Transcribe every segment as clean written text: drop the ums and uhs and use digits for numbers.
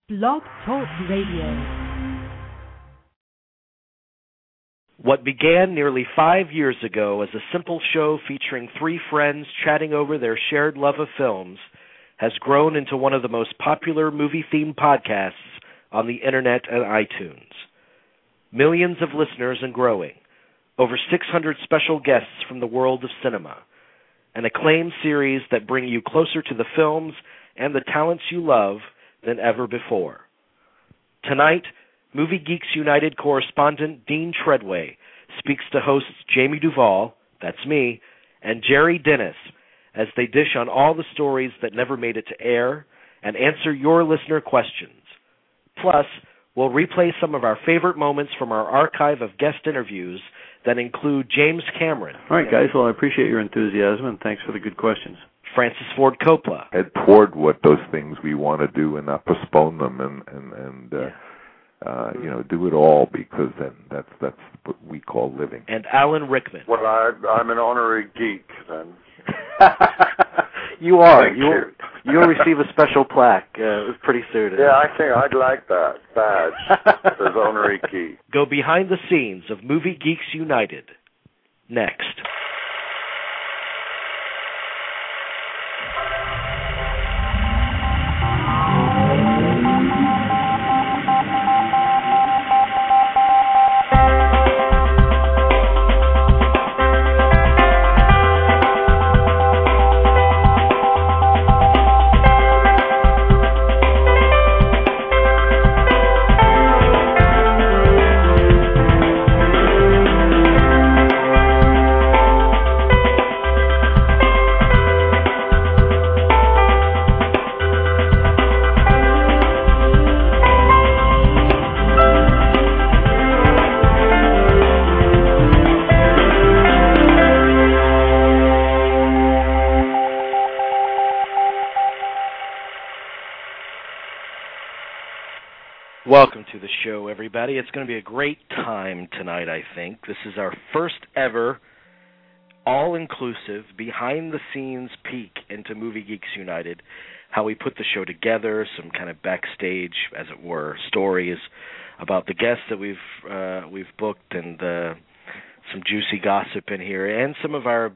Blog Talk Radio. What began nearly 5 years ago as a simple show featuring three friends chatting over their shared love of films has grown into one of the most popular movie-themed podcasts on the internet and iTunes. Millions of listeners and growing, over 600 special guests from the world of cinema, an acclaimed series that bring you closer to the films and the talents you love than ever before. Tonight, Movie Geeks United correspondent Dean Treadway speaks to hosts Jamie Duvall, that's me, and Jerry Dennis as they dish on all the stories that never made it to air and answer your listener questions. Plus, we'll replay some of our favorite moments from our archive of guest interviews that include James Cameron. All right, guys. Well, I appreciate your enthusiasm, and thanks for the good questions. Francis Ford Coppola. Head toward what those things we want to do and not postpone them and do it all, because then that's what we call living. And Alan Rickman. Well, I'm an honorary geek, then. You are. Thank you. You'll receive a special plaque pretty soon. Yeah, I think I'd like that badge. Says honorary geek. Go behind the scenes of Movie Geeks United. Next. Welcome to the show, everybody. It's going to be a great time tonight, I think. This is our first ever all-inclusive, behind-the-scenes peek into Movie Geeks United, how we put the show together, some kind of backstage, as it were, stories about the guests that we've booked, and some juicy gossip in here, and some of our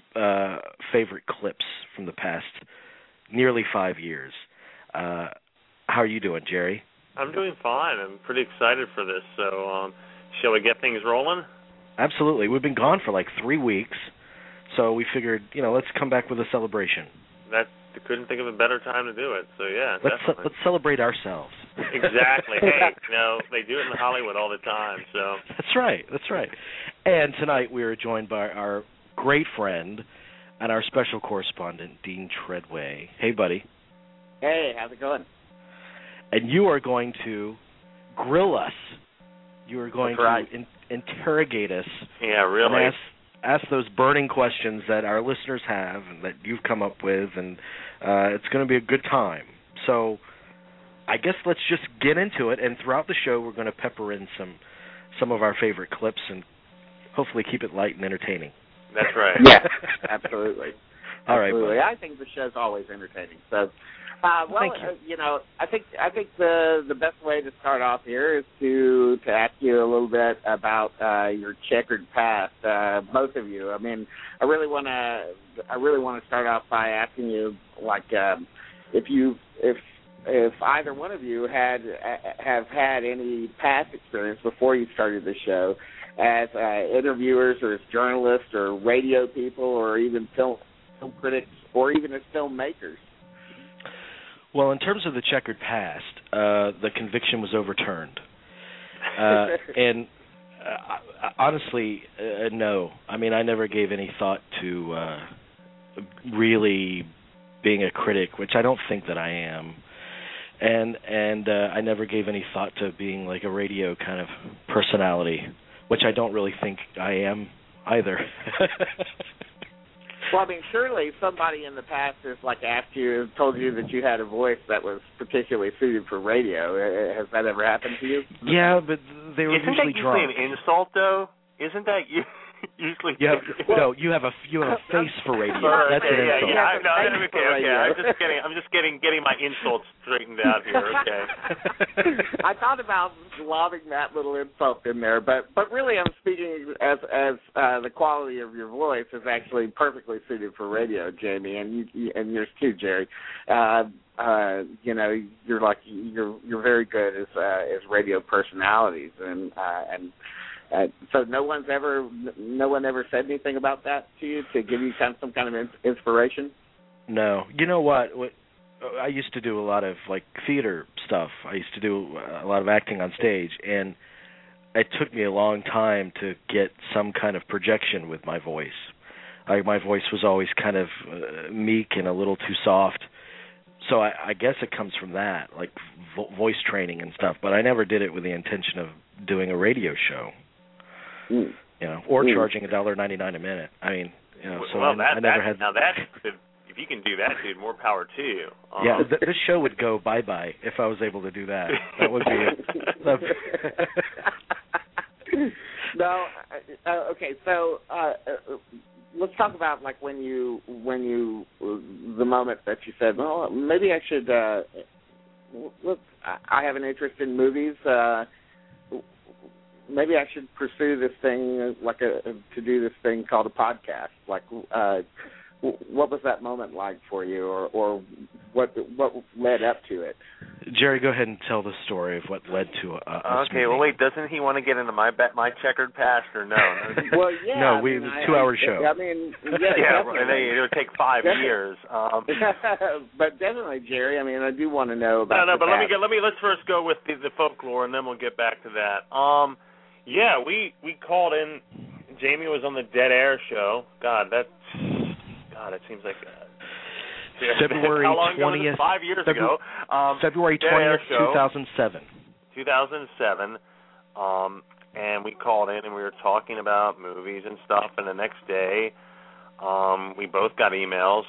favorite clips from the past nearly 5 years. How are you doing, Jerry? I'm doing fine. I'm pretty excited for this. So, shall we get things rolling? Absolutely. We've been gone for like 3 weeks, so we figured, let's come back with a celebration. Couldn't think of a better time to do it. So, yeah, definitely. Let's celebrate ourselves. Exactly. Hey, they do it in Hollywood all the time. So That's right. And tonight we are joined by our great friend and our special correspondent, Dean Treadway. Hey, buddy. Hey, how's it going? And you are going to grill us. You are going to interrogate us. Yeah, really. And ask those burning questions that our listeners have and that you've come up with, and it's going to be a good time. So I guess let's just get into it, and throughout the show we're going to pepper in some of our favorite clips and hopefully keep it light and entertaining. That's right. Yeah, absolutely. All right, absolutely. buddy. I think the show's always entertaining. So, thank you. I think the best way to start off here is to ask you a little bit about your checkered past, both of you. I mean, I really want to start off by asking you, like, if either one of you have had any past experience before you started the show as interviewers or as journalists or radio people or even film critics or even as filmmakers. Well, in terms of the checkered past, the conviction was overturned. And honestly, no. I mean, I never gave any thought to really being a critic, which I don't think that I am. And I never gave any thought to being like a radio kind of personality, which I don't really think I am either. Well, I mean, surely somebody in the past has told you that you had a voice that was particularly suited for radio. Has that ever happened to you? Yeah, but they were Isn't usually that drunk. usually an insult, though? Isn't that Usually. You have a face for radio. That's an insult. I'm just getting my insults straightened out here. Okay. I thought about lobbing that little insult in there, but really, I'm speaking as the quality of your voice is actually perfectly suited for radio, Jamie, and yours too, Jerry. You're very good as radio personalities, and so no one ever said anything about that to you to give you some kind of inspiration. No, you know what? I used to do a lot of theater stuff. I used to do a lot of acting on stage, and it took me a long time to get some kind of projection with my voice. My voice was always kind of meek and a little too soft. So I guess it comes from that, voice training and stuff. But I never did it with the intention of doing a radio show, or charging $1.99 a minute. I mean, so I never had. Now that if you can do that, dude, more power to you. This show would go bye-bye if I was able to do that. That would be it. No, okay. So let's talk about when you the moment that you said, well, maybe I should. Look, I have an interest in movies. Maybe I should pursue this thing, to do this thing called a podcast. What was that moment like for you, or what led up to it? Jerry, go ahead and tell the story of what led to us. Okay, well, wait, doesn't he want to get into my checkered past, or no? Well, yeah. No, it was a 2-hour show. I mean, yeah, and it would take 5 years. But definitely, Jerry. I mean, I do want to know about. No, but let's first go with the folklore, and then we'll get back to that. Yeah, we called in. Jamie was on the Dead Air show. It seems like February 20th. 5 years ago. February 20th, 2007. 2007. And we called in and we were talking about movies and stuff. And the next day, we both got emails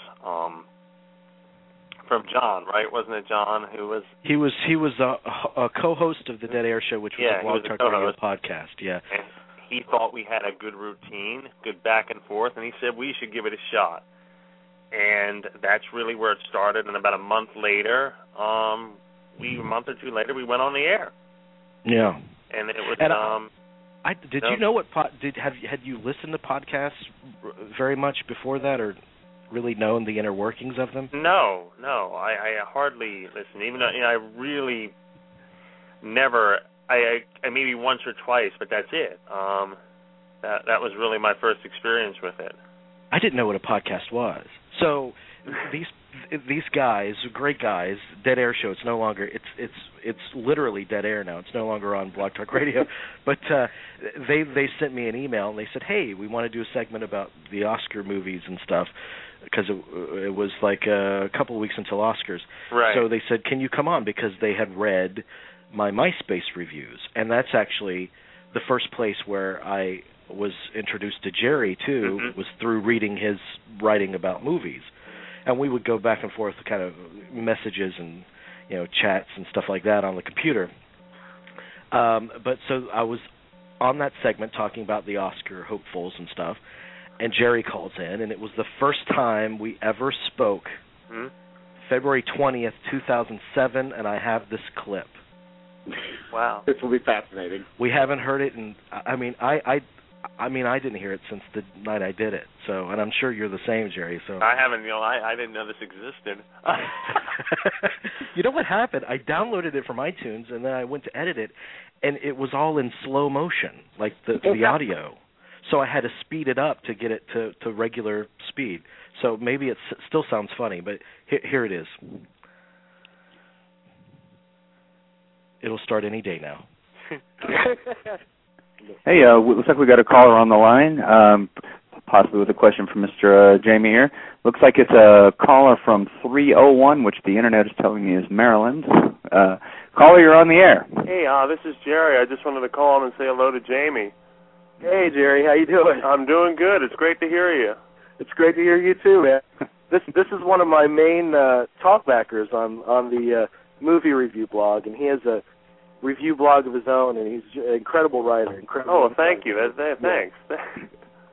from John, right? Wasn't it John who was? He was a co-host of the Dead Air Show, which was a Blog Talk Radio podcast. Yeah. And he thought we had a good routine, good back and forth, and he said we should give it a shot. And that's really where it started. And about a month later, a month or two later, we went on the air. Yeah. And it was. Did you know what? Had you listened to podcasts very much before that, or really known the inner workings of them? No. I hardly listened. Even though I really never. I maybe once or twice, but that's it. That was really my first experience with it. I didn't know what a podcast was. So these guys, great guys, Dead Air Show. It's no longer. It's literally Dead Air now. It's no longer on Blog Talk Radio. But they sent me an email and they said, hey, we want to do a segment about the Oscar movies and stuff, because it was a couple of weeks until Oscars. Right. So they said, can you come on, because they had read my MySpace reviews, and that's actually the first place where I was introduced to Jerry too, was through reading his writing about movies. And we would go back and forth kind of messages and chats and stuff like that on the computer. But so I was on that segment talking about the Oscar hopefuls and stuff, and Jerry calls in, and it was the first time we ever spoke. February 20th, 2007, and I have this clip. Wow. This will be fascinating. We haven't heard it, and I didn't hear it since the night I did it. So, and I'm sure you're the same, Jerry. So I haven't. I didn't know this existed. You know what happened? I downloaded it from iTunes, and then I went to edit it, and it was all in slow motion, like the audio. So I had to speed it up to get it to regular speed. So maybe it still sounds funny, but here it is. It'll start any day now. Hey, looks like we got a caller on the line, possibly with a question from Mr. Jamie here. Looks like it's a caller from 301, which the internet is telling me is Maryland. Caller, you're on the air. Hey, this is Jerry. I just wanted to call in and say hello to Jamie. Hey, Jerry, how you doing? I'm doing good. It's great to hear you. It's great to hear you too, man. This is one of my main talkbackers on the movie review blog, and he has a review blog of his own, and he's an incredible writer. Oh, thank you. Thanks.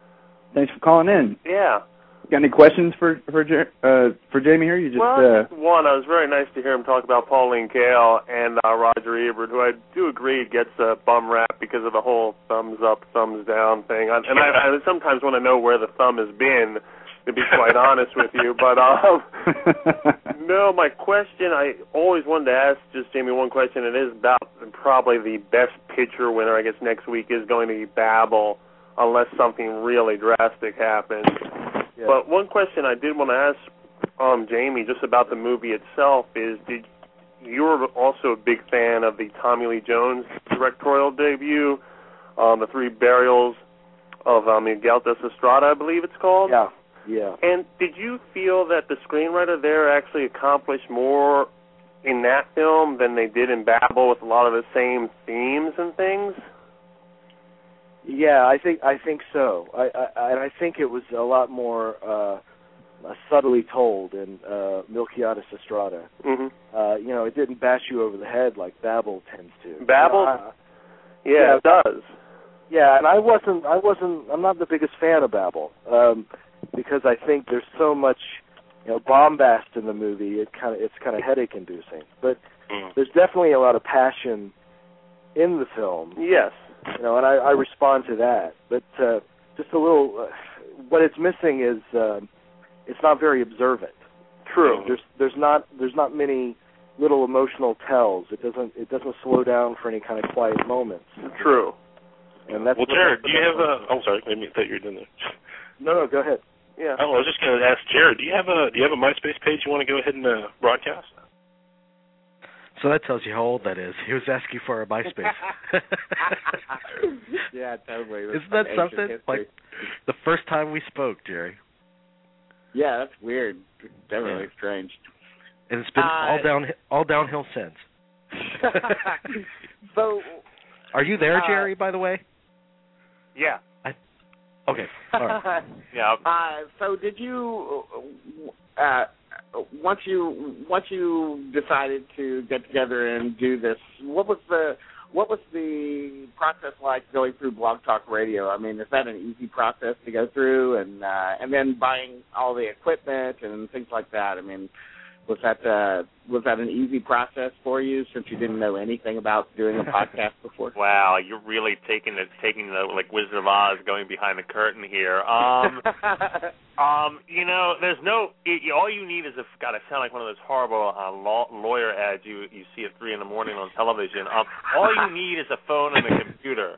Thanks for calling in. Yeah. Got any questions for Jamie here? You just just one. It was very nice to hear him talk about Pauline Kael and Roger Ebert, who I do agree gets a bum rap because of the whole thumbs up, thumbs down thing. I sometimes want to know where the thumb has been, to be quite honest with you. But no, my question, I always wanted to ask just Jamie one question. It is about probably the best picture winner, I guess, next week is going to be Babel, unless something really drastic happens. Yeah. But one question I did want to ask Jamie just about the movie itself is, you're also a big fan of the Tommy Lee Jones directorial debut, The Three Burials of Miguel de Estrada, I believe it's called? Yeah. Yeah. And did you feel that the screenwriter there actually accomplished more in that film than they did in Babel with a lot of the same themes and things? Yeah, I think so. I think it was a lot more subtly told in Melquiades Estrada. Mm-hmm. It didn't bash you over the head like Babel tends to. Babel? Yeah, it does. Yeah, and I'm not the biggest fan of Babel. Because I think there's so much, bombast in the movie. It's kind of headache inducing. But there's definitely a lot of passion in the film. Yes. And I respond to that. But just a little, what it's missing is it's not very observant. True. There's not many little emotional tells. It doesn't slow down for any kind of quiet moments. True. And that's Jared, do you have a? Oh, sorry, I thought you were doing that. No, go ahead. Yeah. Oh, I was just going to ask Jared, do you have a MySpace page you want to go ahead and broadcast? So that tells you how old that is. He was asking for a MySpace. Yeah, totally. Isn't that something? History. Like the first time we spoke, Jerry. Yeah, that's weird. Definitely strange. And it's been all downhill since. So, are you there, Jerry? By the way. Yeah. Okay. All right. Yeah. So did you once you decided to get together and do this, what was the process like going through Blog Talk Radio? I mean, is that an easy process to go through, and then buying all the equipment and things like that? I mean, was that an easy process for you since you didn't know anything about doing a podcast before? Wow, you're really taking the like Wizard of Oz, going behind the curtain here. There's no. All you need is God, I sound like one of those horrible lawyer ads you see at 3 a.m. on television. All you need is a phone and a computer.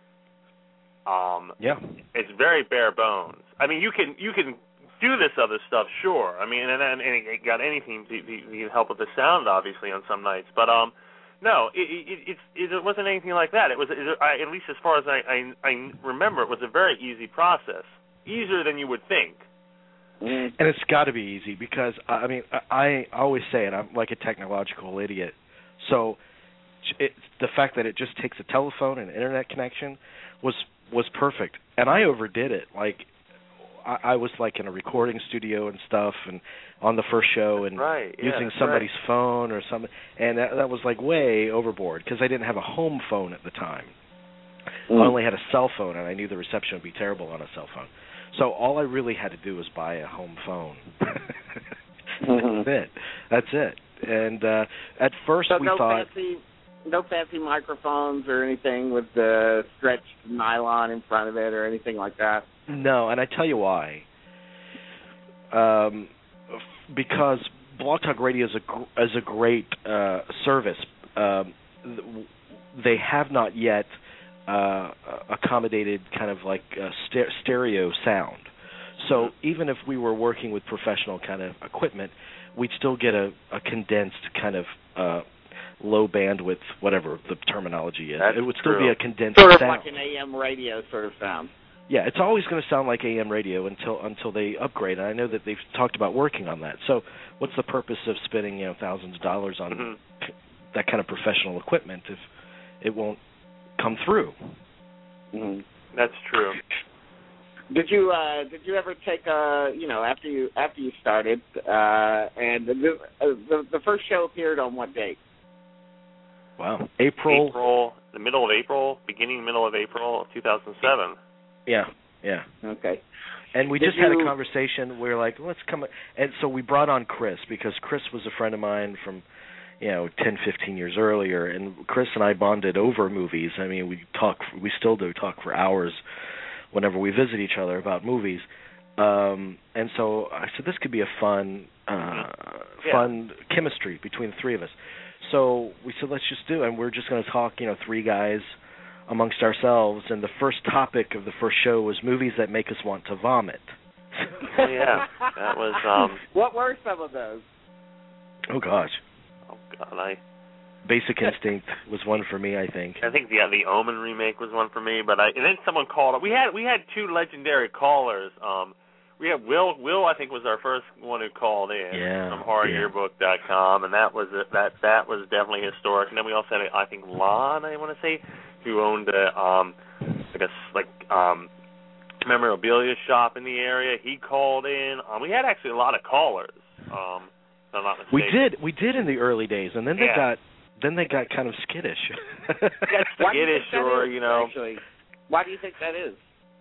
Yeah. It's very bare bones. I mean, you can do this other stuff, sure. I mean, and it got anything to help with the sound, obviously, on some nights. But no, it wasn't anything like that. It was, at least as far as I remember, it was a very easy process, easier than you would think. And it's got to be easy because I always say it. I'm like a technological idiot, so the fact that it just takes a telephone and an internet connection was perfect, and I overdid it. Like I was like in a recording studio and stuff, and on the first show, and using somebody's phone or something, and that was like way overboard because I didn't have a home phone at the time. I only had a cell phone, and I knew the reception would be terrible on a cell phone. So all I really had to do was buy a home phone. That's it. And at first we thought... No fancy microphones or anything with the stretched nylon in front of it or anything like that? No, and I tell you why. Because Blog Talk Radio is a great service. They have not yet accommodated kind of like stereo sound. So even if we were working with professional kind of equipment, we'd still get a condensed kind of low bandwidth, whatever the terminology is. That's it would still true. be a condensed sort of sound. like an AM radio sort of sound. Yeah, it's always going to sound like AM radio until they upgrade. And I know that they've talked about working on that. So what's the purpose of spending thousands of dollars on that kind of professional equipment if it won't come through? Mm-hmm. That's true. Did you ever take after you started and the first show appeared on what date? Wow, April, the middle of April, middle of April of 2007. Yeah. Yeah. Okay. And we just had a conversation. We were like, let's come. And so we brought on Chris because Chris was a friend of mine from, 10, 15 years earlier. And Chris and I bonded over movies. I mean, we still do talk for hours whenever we visit each other about movies. And so I said, this could be a fun chemistry between the three of us. So we said, let's just do it. And we're just going to talk, three guys amongst ourselves, and the first topic of the first show was movies that make us want to vomit. Oh, yeah. That was... What were some of those? Oh, gosh. Oh, God, Basic Instinct was one for me, I think. I think the Omen remake was one for me, but and then someone called. We had two legendary callers. We had Will, I think, was our first one who called in from HorrorYearbook.com, and that was definitely historic. And then we also had, I think, Lon, I want to say, who owned a memorabilia shop in the area. He called in. We had actually a lot of callers. If I'm not mistaken. We did in the early days, and then they got kind of skittish. Actually, why do you think that is?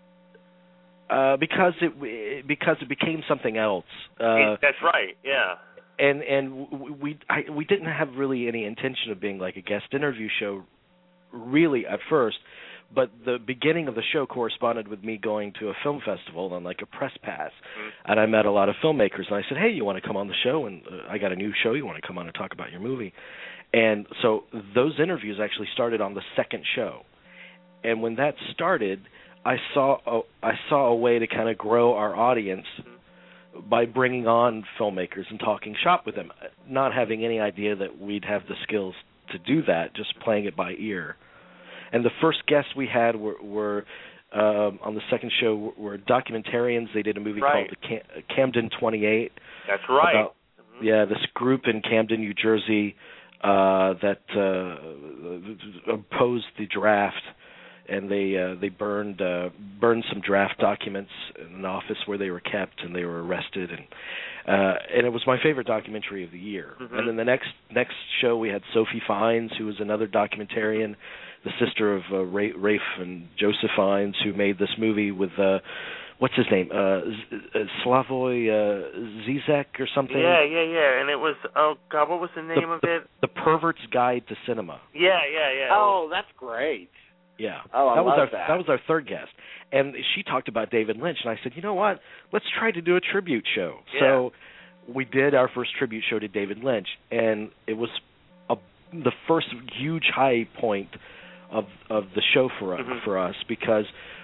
Because it became something else. That's right. Yeah. And we didn't have really any intention of being like a guest interview show, really at first, but the beginning of the show corresponded with me going to a film festival on like a press pass, and I met a lot of filmmakers, and I said, hey, you want to come on the show? And I got a new show. You want to come on and talk about your movie? And so those interviews actually started on the second show, and when that started, I saw a way to kind of grow our audience by bringing on filmmakers and talking shop with them, not having any idea that we'd have the skills to do that, just playing it by ear. And the first guests we had were on the second show were documentarians. They did a movie called Camden 28. That's right. This group in Camden, New Jersey, that opposed the draft, and they burned some draft documents in an office where they were kept, and they were arrested, and it was my favorite documentary of the year. And then the next show we had Sophie Fiennes, who was another documentarian, the sister of Rafe and Joseph Fiennes, who made this movie with what's his name, Slavoj Zizek or something. Yeah, and it was, oh God, what was the name of it? The Pervert's Guide to Cinema. Yeah. Oh, that's great. Yeah. Oh, I love that. That was our third guest. And she talked about David Lynch, and I said, you know what? Let's try to do a tribute show. Yeah. So we did our first tribute show to David Lynch, and it was the first huge high point of the show for us, because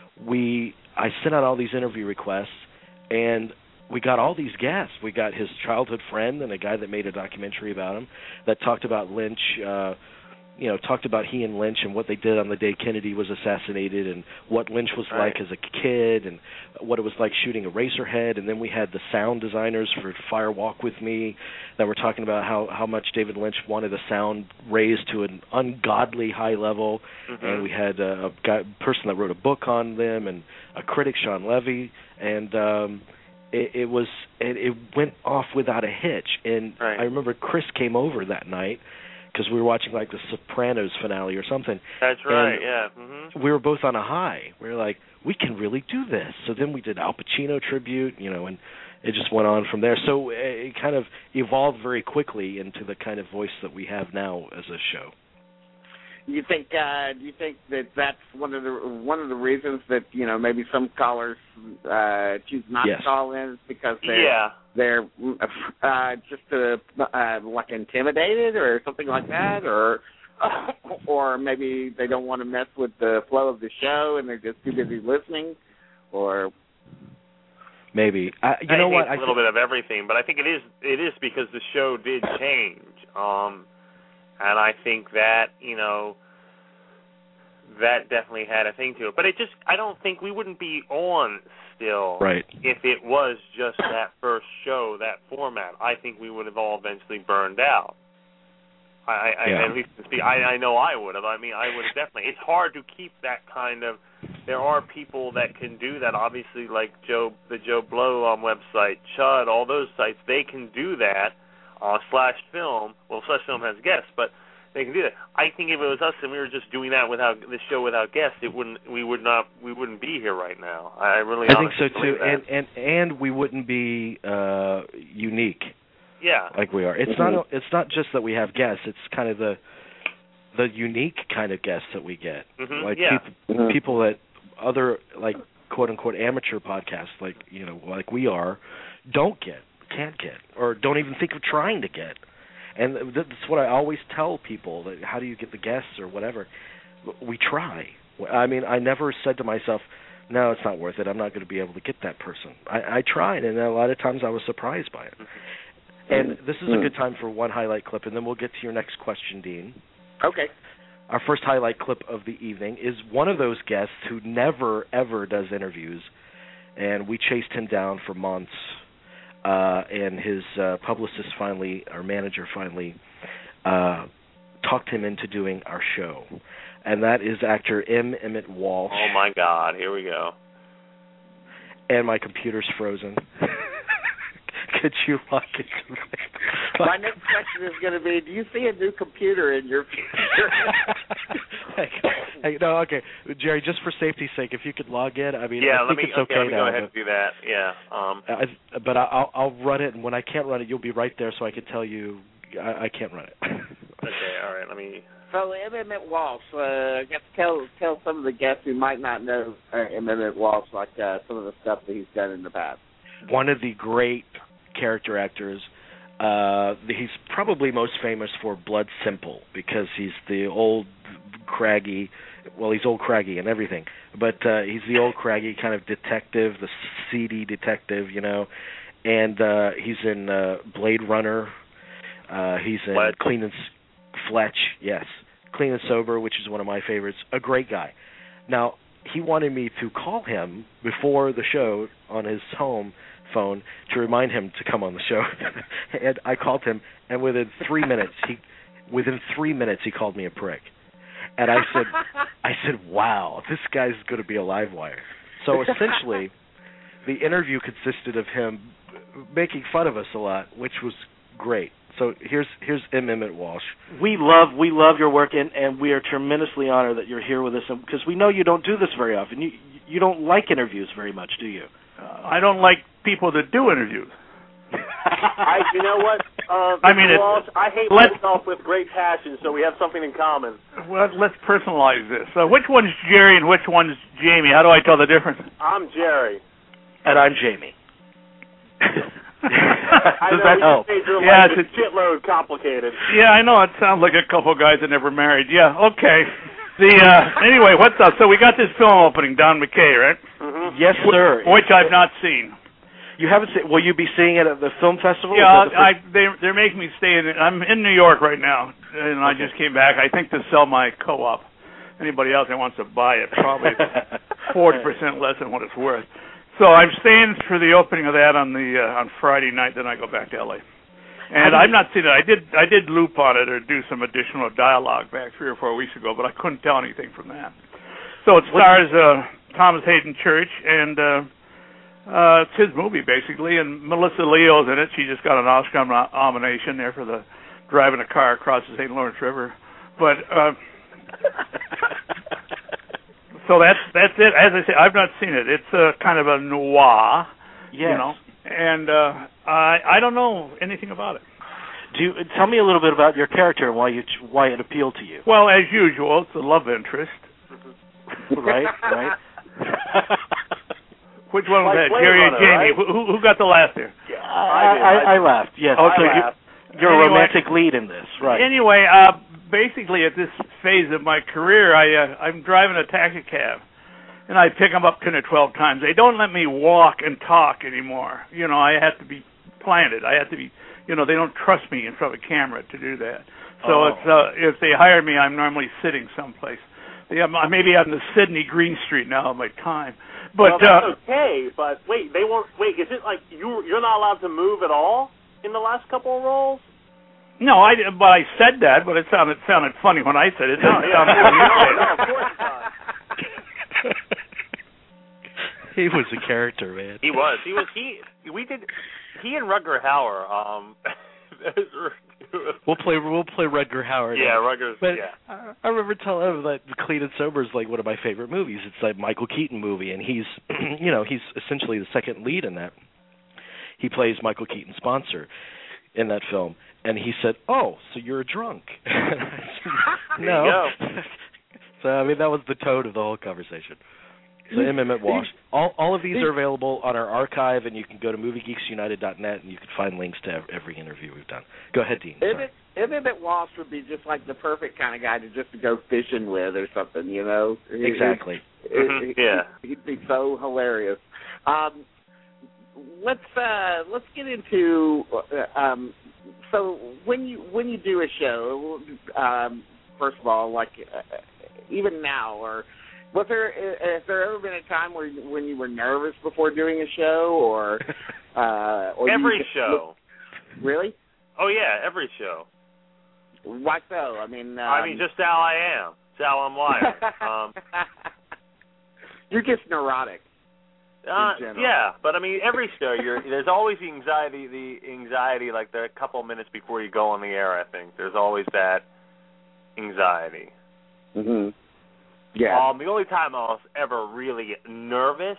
I sent out all these interview requests, and we got all these guests. We got his childhood friend and a guy that made a documentary about him that talked about Lynch, talked about he and Lynch and what they did on the day Kennedy was assassinated, and what Lynch was like as a kid, and what it was like shooting Eraserhead. And then we had the sound designers for Fire Walk With Me that were talking about how much David Lynch wanted the sound raised to an ungodly high level. And we had a person that wrote a book on them, and a critic, Sean Levy, and it went off without a hitch. And I remember Chris came over that night, because we were watching like the Sopranos finale or something. That's right, We were both on a high. We were like, we can really do this. So then we did Al Pacino tribute, and it just went on from there. So it kind of evolved very quickly into the kind of voice that we have now as a show. Do you think that that's one of the reasons that maybe some callers choose not to call in, because they're just like intimidated or something like that, or maybe they don't want to mess with the flow of the show and they're just too busy listening, or maybe I think a little bit of everything, but I think it is because the show did change. And I think that, that definitely had a thing to it. But I don't think we wouldn't be on still if it was just that first show, that format. I think we would have all eventually burned out. At least I know I would have. I mean, I would have definitely. It's hard to keep that kind of. There are people that can do that, obviously, like the Joe Blow website, Chud, all those sites, they can do that. /film. Well, /film has guests, but they can do that. I think if it was us and we were just doing that without the show without guests, we wouldn't be here right now. I think so too, and we wouldn't be unique. Yeah, like we are. It's not just that we have guests. It's kind of the unique kind of guests that we get, like people that other like quote unquote amateur podcasts, like like we are, can't get, or don't even think of trying to get. And that's what I always tell people, that how do you get the guests or whatever? We try. I mean, I never said to myself, no, it's not worth it. I'm not going to be able to get that person. I tried, and a lot of times I was surprised by it. And this is a good time for one highlight clip, and then we'll get to your next question, Dean. Okay. Our first highlight clip of the evening is one of those guests who never, ever does interviews, and we chased him down for months. And his publicist our manager finally talked him into doing our show. And that is actor M. Emmett Walsh. Oh, my God. Here we go. And my computer's frozen. Could you log it to my next question is going to be, do you see a new computer in your future? No, okay. Jerry, just for safety's sake, if you could log in, I mean, I think it's okay let me now. Go ahead and do that, yeah. But I'll run it, and when I can't run it, you'll be right there so I can tell you I can't run it. Okay, all right, let me... So, Emmett Walsh, tell some of the guests who might not know Emmett Walsh, like some of the stuff that he's done in the past. One of the great character actors. He's probably most famous for Blood Simple, because he's the old craggy, he's old craggy and everything, but he's the old craggy kind of detective, the seedy detective, and he's in Blade Runner. He's in Clean and Fletch, yes. Clean and Sober, which is one of my favorites. A great guy. Now, he wanted me to call him before the show on his home phone to remind him to come on the show. And I called him, and within 3 minutes he called me a prick. And I said, wow, this guy's going to be a live wire. So essentially, the interview consisted of him making fun of us a lot, which was great. So here's M. Emmett Walsh. We love your work, and we are tremendously honored that you're here with us, because we know you don't do this very often. You don't like interviews very much, do you? I don't like people that do interviews. You know what? Walsh, I hate myself with great passion, so we have something in common. Well, let's personalize this. Which one's Jerry and which one's Jamie? How do I tell the difference? I'm Jerry. And I'm Jamie. Does that help? Yeah, it's a shitload complicated. Yeah, I know. It sounds like a couple guys that never married. Yeah, okay. Anyway, what's up? So we got this film opening, Don McKay, right? Mm-hmm. Yes, sir. Which I've not seen. You haven't seen? Will you be seeing it at the film festival? Yeah, they're making me stay in it. I'm in New York right now, and I just came back. I think to sell my co-op. Anybody else that wants to buy it, probably 40% less than what it's worth. So I'm staying for the opening of that on Friday night. Then I go back to LA. And I've not seen it. I did loop on it or do some additional dialogue back 3 or 4 weeks ago, but I couldn't tell anything from that. So it stars Thomas Hayden Church, and it's his movie basically. And Melissa Leo's in it. She just got an Oscar nomination there for driving a car across the St. Lawrence River. But so that's it. As I say, I've not seen it. It's kind of a noir, and I don't know anything about it. Tell me a little bit about your character and why it appealed to you. Well, as usual, it's a love interest. Right. Which one was that, Jerry or Jamie? Right? Who got the laugh there? Yeah, I laughed. Yes. Okay, you're a romantic lead in this, right? Anyway, basically at this phase of my career, I'm driving a taxi cab, and I pick them up 10 or 12 times. They don't let me walk and talk anymore. I have to be planted. I have to be, they don't trust me in front of a camera to do that. So if they hire me, I'm normally sitting someplace. Maybe I'm the Sydney Green Street now of my time. But that's okay. But wait, they won't. Wait, is it like you're not allowed to move at all in the last couple of roles? No, I said that, but it sounded funny when I said it. No, of course not. He was a character, man. He was. He and Rutger Hauer. We'll play Rutger Hauer. Yeah, Rutger's. But yeah. I remember telling him that Clean and Sober is like one of my favorite movies. It's like Michael Keaton movie, and he's, he's essentially the second lead in that. He plays Michael Keaton's sponsor in that film, and he said, "Oh, so you're a drunk?" No. So I mean, that was the tone of the whole conversation. So Emmett Walsh. All of these are available on our archive, and you can go to MovieGeeksUnited.net, and you can find links to every interview we've done. Go ahead, Dean. Emmett Walsh would be just like the perfect kind of guy to just go fishing with or something, you know? Exactly. He'd be so hilarious. Let's get into so when you do a show, first of all, like even now, or has there ever been a time when you were nervous before doing a show, or every show? Really? Oh yeah, every show. Why so? I mean, just how I am. It's how I'm wired. You're just neurotic. Yeah, but I mean, every show there's always the anxiety, like the couple minutes before you go on the air. I think there's always that anxiety. Mhm. Yeah. The only time I was ever really nervous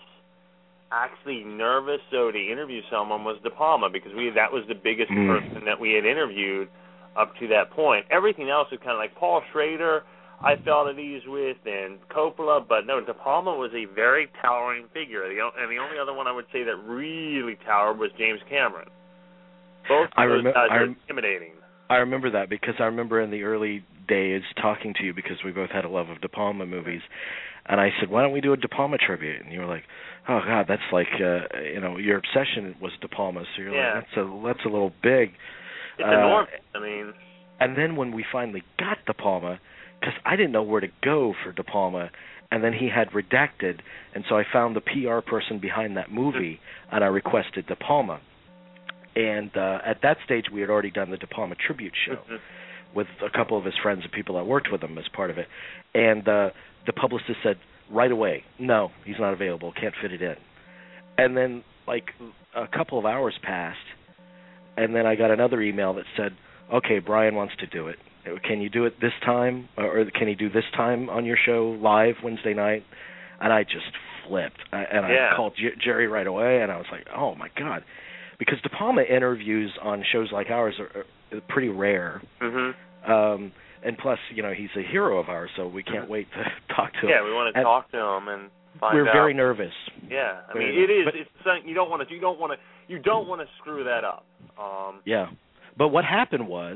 so to interview someone was De Palma, because that was the biggest person that we had interviewed up to that point. Everything else was kind of like Paul Schrader, I felt at ease with, and Coppola, but no, De Palma was a very towering figure. And the only other one I would say that really towered was James Cameron. Both of those guys are intimidating. I remember that because I remember in the early days talking to you, because we both had a love of De Palma movies, and I said, why don't we do a De Palma tribute? And you were like, oh God, that's like your obsession was De Palma, so you're like, that's a little big. It's enormous. I mean, and then when we finally got De Palma, because I didn't know where to go for De Palma, and then he had Redacted, and so I found the PR person behind that movie, and I requested De Palma. And at that stage, we had already done the De Palma tribute show with a couple of his friends and people that worked with him as part of it. And the publicist said right away, no, he's not available, can't fit it in. And then, like, a couple of hours passed, and then I got another email that said, okay, Brian wants to do it. Can you do it this time? Or can he do this time on your show live Wednesday night? And I just flipped. I called Jerry right away, and I was like, oh, my God. Because De Palma interviews on shows like ours are pretty rare. Mm-hmm. And plus, he's a hero of ours, so we can't wait to talk to him. Yeah, we want to talk to him and find out. We're very nervous. Yeah, I mean, it is. It's something you don't want to screw that up. Yeah, but what happened was,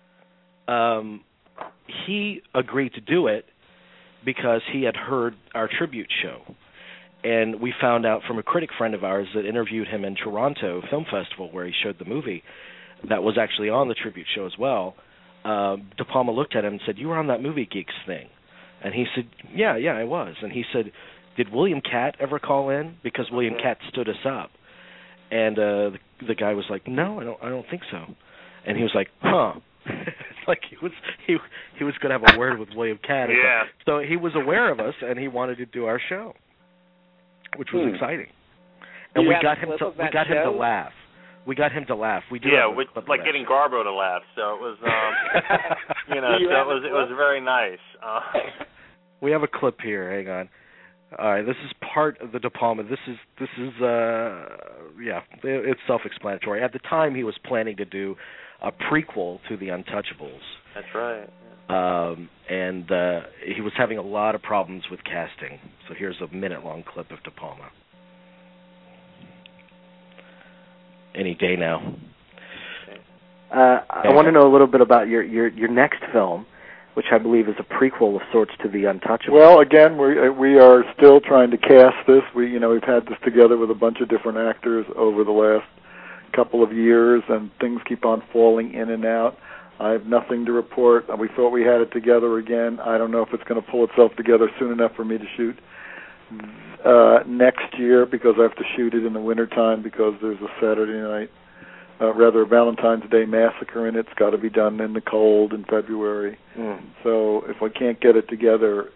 he agreed to do it because he had heard our tribute show. And we found out from a critic friend of ours that interviewed him in Toronto Film Festival, where he showed the movie, that was actually on the tribute show as well. De Palma looked at him and said, you were on that Movie Geeks thing. And he said, yeah, I was. And he said, did William Catt ever call in? Because William Catt stood us up. And the guy was like, no, I don't think so. And he was like, huh. Like he was going to have a word with William Catt. Yeah. So he was aware of us, and he wanted to do our show, which was exciting. And we got him to laugh. We got him to laugh. We do. Yeah, like getting Garbo to laugh. So it was, it was very nice. We have a clip here. Hang on. All right, this is part of the De Palma. This is it's self-explanatory. At the time, he was planning to do a prequel to The Untouchables. That's right. And he was having a lot of problems with casting. So here's a minute-long clip of De Palma. Any day now. I want to know a little bit about your next film, which I believe is a prequel of sorts to The Untouchables. Well, again, we are still trying to cast this. We've had this together with a bunch of different actors over the last couple of years, and things keep on falling in and out. I have nothing to report. We thought we had it together again. I don't know if it's going to pull itself together soon enough for me to shoot next year, because I have to shoot it in the wintertime because there's a Saturday night, a Valentine's Day massacre in it. It's got to be done in the cold in February. So if I can't get it together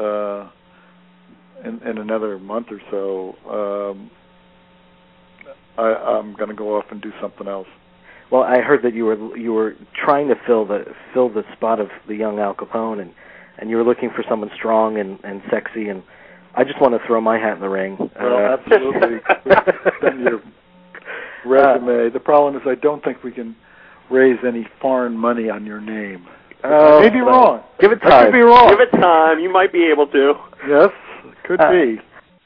in another month or so, I'm going to go off and do something else. Well, I heard that you were trying to fill the spot of the young Al Capone, and you were looking for someone strong and sexy, and I just want to throw my hat in the ring. Well, absolutely. Send your resume. The problem is I don't think we can raise any foreign money on your name. I may be wrong. Give it time. I could be wrong. Give it time. You might be able to. Yes, could be.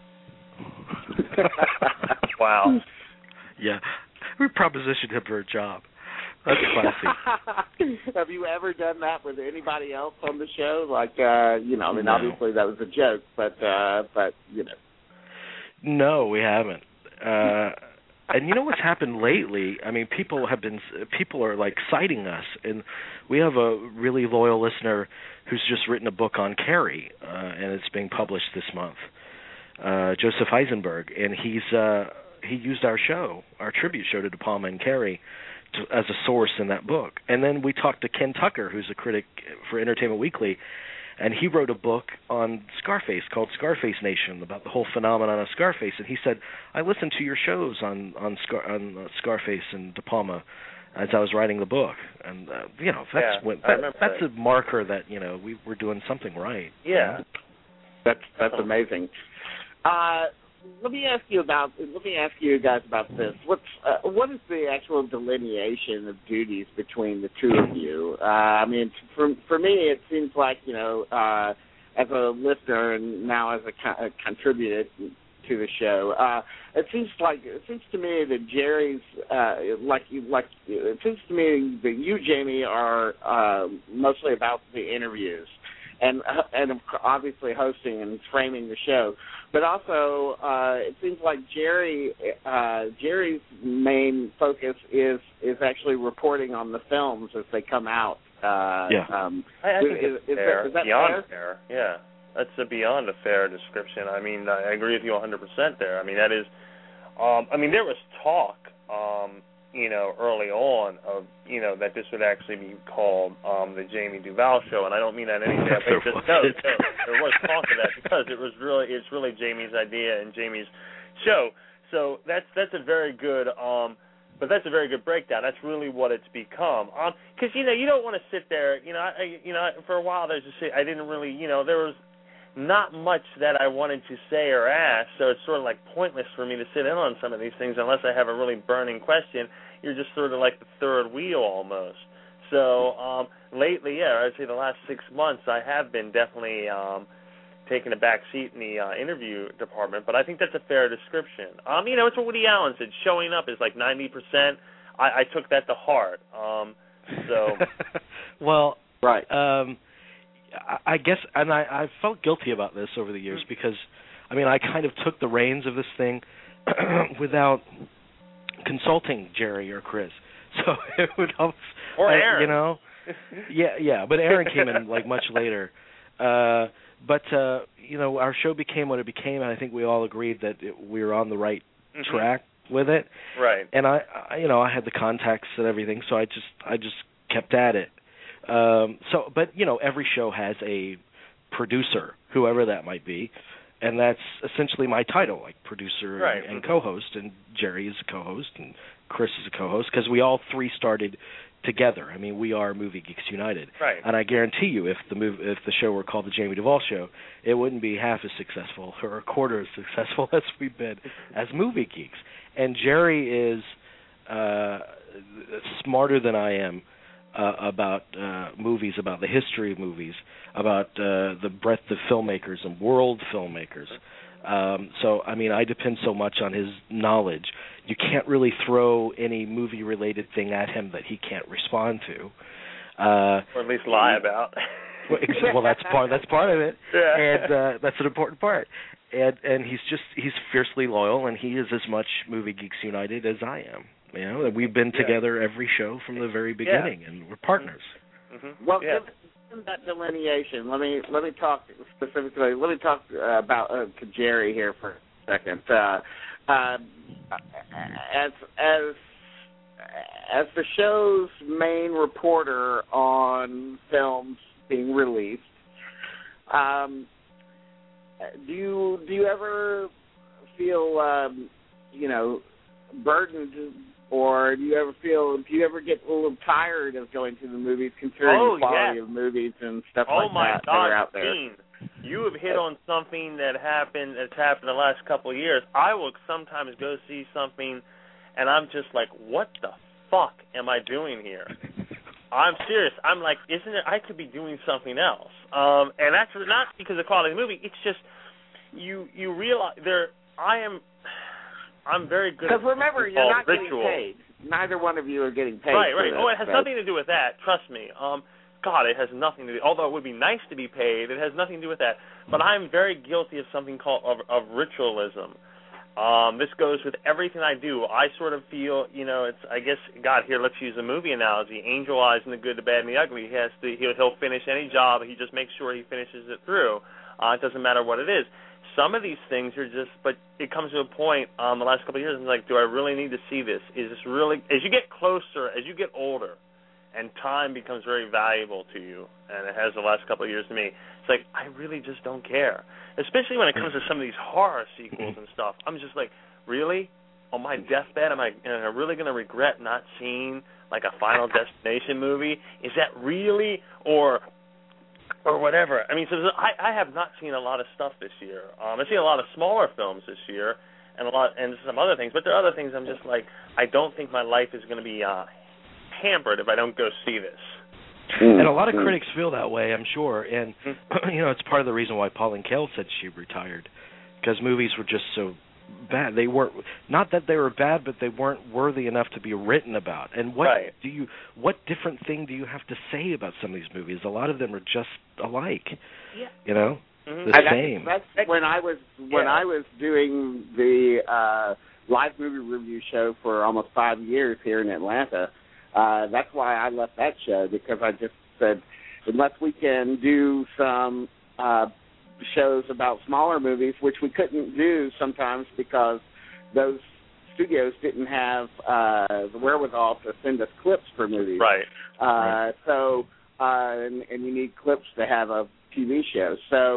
Wow. Yeah. We propositioned him for a job. That's classy. Have you ever done that with anybody else on the show? Like, I mean, No. obviously that was a joke, but you know. No, we haven't. And you know what's happened lately? I mean, people are like citing us, and we have a really loyal listener who's just written a book on Carrie, and it's being published this month. Joseph Eisenberg, and he used our show, our tribute show to De Palma and Carrie, as a source in that book. And then we talked to Ken Tucker, who's a critic for Entertainment Weekly, and he wrote a book on Scarface called Scarface Nation, about the whole phenomenon of Scarface. And he said, I listened to your shows on Scarface and De Palma as I was writing the book. And that's a marker that we're doing something right. Yeah, that's amazing. Let me ask you guys about this. What is the actual delineation of duties between the two of you? I mean, for me, it seems like as a listener and now as a contributor to the show, it seems to me that Jerry's it seems to me that you, Jamie, are mostly about the interviews. And obviously hosting and framing the show, but also it seems like Jerry's main focus is actually reporting on the films as they come out. I think it's fair. Is that beyond fair? Yeah, that's beyond a fair description. I mean, I agree with you 100% there. I mean, that is. I mean, there was talk. Early on of, that this would actually be called the Jamie Duval Show, and I don't mean that in any way. There was talk of that because it's really Jamie's idea and Jamie's show. So that's a very good, but that's a very good breakdown. That's really what it's become. Because you don't want to sit there. For a while I didn't really, there was not much that I wanted to say or ask, so it's sort of like pointless for me to sit in on some of these things unless I have a really burning question. You're just sort of like the third wheel almost. So lately, I'd say the last 6 months, I have been definitely taking a back seat in the interview department, but I think that's a fair description. It's what Woody Allen said. Showing up is like 90%. I took that to heart. Well, right. I guess, and I felt guilty about this over the years because, I mean, I kind of took the reins of this thing without consulting Jerry or Chris, so it would almost, or Aaron, yeah. But Aaron came in like much later. But our show became what it became, and I think we all agreed that we were on the right track with it. Right. And I had the contacts and everything, so I just kept at it. But every show has a producer, whoever that might be, and that's essentially my title, like producer and co-host, and Jerry is a co-host, and Chris is a co-host, because we all three started together. I mean, we are Movie Geeks United. Right. And I guarantee you, if the show were called the Jamie Duval Show, it wouldn't be half as successful or a quarter as successful as we've been as Movie Geeks. And Jerry is smarter than I am about movies, about the history of movies, about the breadth of filmmakers and world filmmakers. So, I mean, I depend so much on his knowledge. You can't really throw any movie-related thing at him that he can't respond to. Or at least lie about. Well, that's part of it. Yeah. And that's an important part. And he's fiercely loyal, and he is as much Movie Geeks United as I am. We've been together every show from the very beginning, and we're partners. Mm-hmm. Well, in that delineation, let me talk specifically. Let me talk about to Jerry here for a second. As the show's main reporter on films being released, do you ever feel burdened Or do you ever get a little tired of going to the movies, considering the quality of movies and stuff that are out there? Gene, you have hit on something that's happened the last couple of years. I will sometimes go see something, and I'm just like, what the fuck am I doing here? I'm serious. I'm like, I could be doing something else. And that's not because of the quality of the movie. It's just you realize I'm very good at because remember, you're not ritual. getting paid. Neither one of you are getting paid. Right. Oh, it has nothing to do with that. Trust me. God, it has nothing to do. Although it would be nice to be paid, it has nothing to do with that. But I'm very guilty of something called of ritualism. This goes with everything I do. I sort of feel, it's. I guess God here. Let's use a movie analogy. Angel Eyes and the Good, the Bad, and the Ugly. He'll finish any job. He just makes sure he finishes it through. It doesn't matter what it is. Some of these things are just, but it comes to a point the last couple of years, I'm like, do I really need to see this? Is this really, as you get closer, as you get older, and time becomes very valuable to you, and it has the last couple of years to me, it's like, I really just don't care. Especially when it comes to some of these horror sequels and stuff. I'm just like, really? On my deathbed, am I really going to regret not seeing, like, a Final Destination movie? Is that really, or whatever. I mean, so I have not seen a lot of stuff this year. I've seen a lot of smaller films this year, and some other things. But there are other things I'm just like, I don't think my life is going to be hampered if I don't go see this. And a lot of critics feel that way, I'm sure. And it's part of the reason why Pauline Kael said she retired, because movies were just so bad. They weren't, not that they were bad, but they weren't worthy enough to be written about. And what different thing do you have to say about some of these movies? A lot of them are just alike. Yeah. The same. That's when I was doing the live movie review show for almost 5 years here in Atlanta. That's why I left that show, because I just said, unless we can do some shows about smaller movies, which we couldn't do sometimes because those studios didn't have the wherewithal to send us clips for movies. Right. So and you need clips to have a TV show.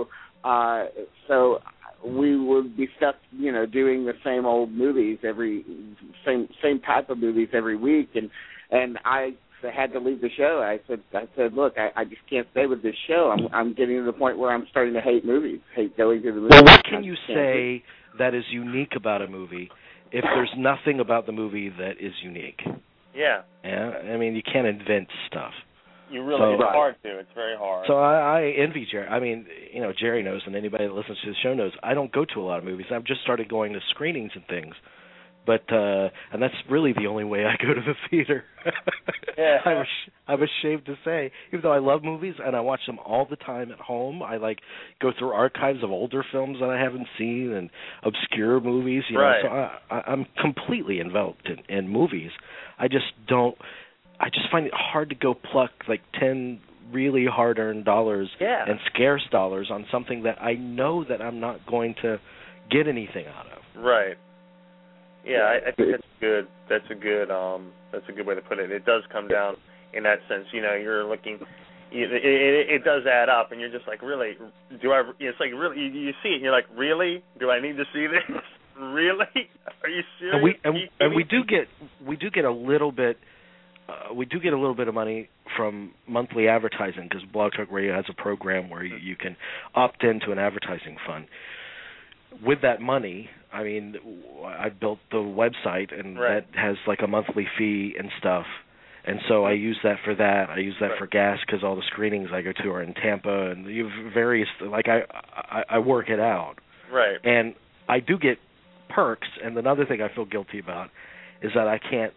So we would be stuck, doing the same old movies same type of movies every week, and I had to leave the show. I said, look, I just can't stay with this show. I'm getting to the point where I'm starting to hate movies, hate going to the movies. Well, what can you say that is unique about a movie if there's nothing about the movie that is unique? Yeah. Yeah. I mean, you can't invent stuff. You really, it's hard to. It's very hard. So I envy Jerry. I mean, Jerry knows, and anybody that listens to the show knows, I don't go to a lot of movies. I've just started going to screenings and things. But and that's really the only way I go to the theater. Yeah. I'm ashamed to say, even though I love movies and I watch them all the time at home, I go through archives of older films that I haven't seen and obscure movies. Right. So I'm completely enveloped in movies. I just find it hard to go pluck 10 really hard-earned dollars and scarce dollars on something that I know that I'm not going to get anything out of. Right. Yeah, I think that's good. That's a good way to put it. It does come down in that sense. You're looking. It does add up, and you're just like, really? Do I? It's like, really? You see it, and you're like, really? Do I need to see this? Really? Are you serious? And we do get a little bit. We do get a little bit of money from monthly advertising, because Blog Talk Radio has a program where you can opt into an advertising fund. With that money, I mean, I built the website, and that has a monthly fee and stuff. And so I use that for that. I use that for gas, because all the screenings I go to are in Tampa, and you have various, I work it out. Right. And I do get perks, and another thing I feel guilty about is that I can't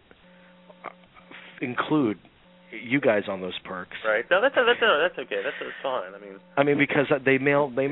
include you guys on those perks. Right. No, that's okay. That's fine. I mean, because they mail me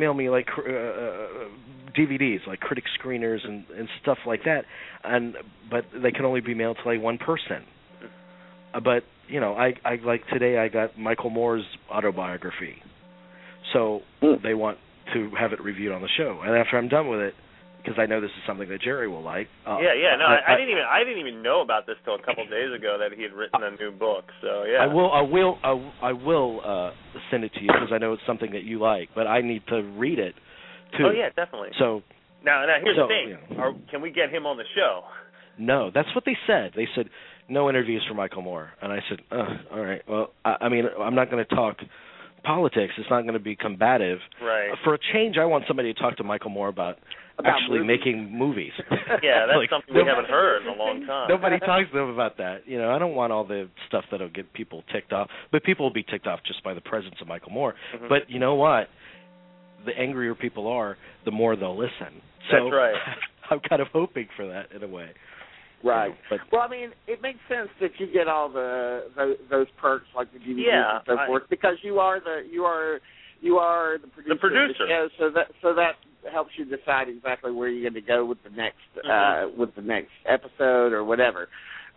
DVDs, critic screeners and stuff like that, but they can only be mailed to one person. But I today I got Michael Moore's autobiography, so they want to have it reviewed on the show, and after I'm done with it, because I know this is something that Jerry will like. I didn't even know about this till a couple of days ago that he had written a new book. So yeah, I will send it to you, because I know it's something that you like, but I need to read it too. Oh yeah, definitely. So now here's the thing: can we get him on the show? no. That's what they said. They said, no interviews for Michael Moore. And I said, all right. Well, I mean, I'm not going to talk politics. It's not going to be combative. Right. For a change, I want somebody to talk to Michael Moore about actually movies. making movies. Yeah, that's like, something we haven't heard in a long time. Nobody talks to them about that. You know, I don't want all the stuff that'll get people ticked off. But people will be ticked off just by the presence of Michael Moore. Mm-hmm. But you know what? The angrier people are, the more they'll listen. So That's right. I'm kind of hoping for that in a way. Right. But, well, I mean, it makes sense that you get all those perks like the DVDs and so forth because you are the producer. Of the show, so that helps you decide exactly where you're going to go with the next episode or whatever.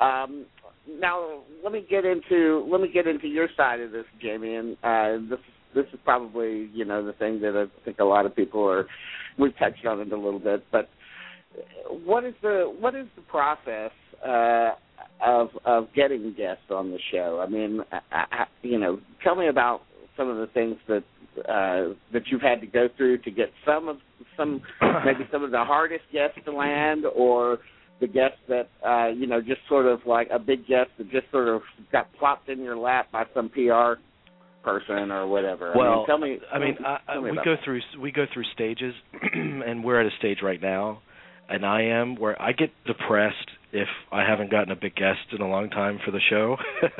Now let me get into your side of this, Jamie, and this is probably the thing that I think a lot of people are. We've touched on it a little bit, but what is the process of getting guests on the show? I mean, tell me about some of the things that you've had to go through to get maybe some of the hardest guests to land, or the guests that just sort of like a big guest that just sort of got plopped in your lap by some PR person or whatever. Well, tell me we go through stages, and we're at a stage right now, and I am where I get depressed if I haven't gotten a big guest in a long time for the show.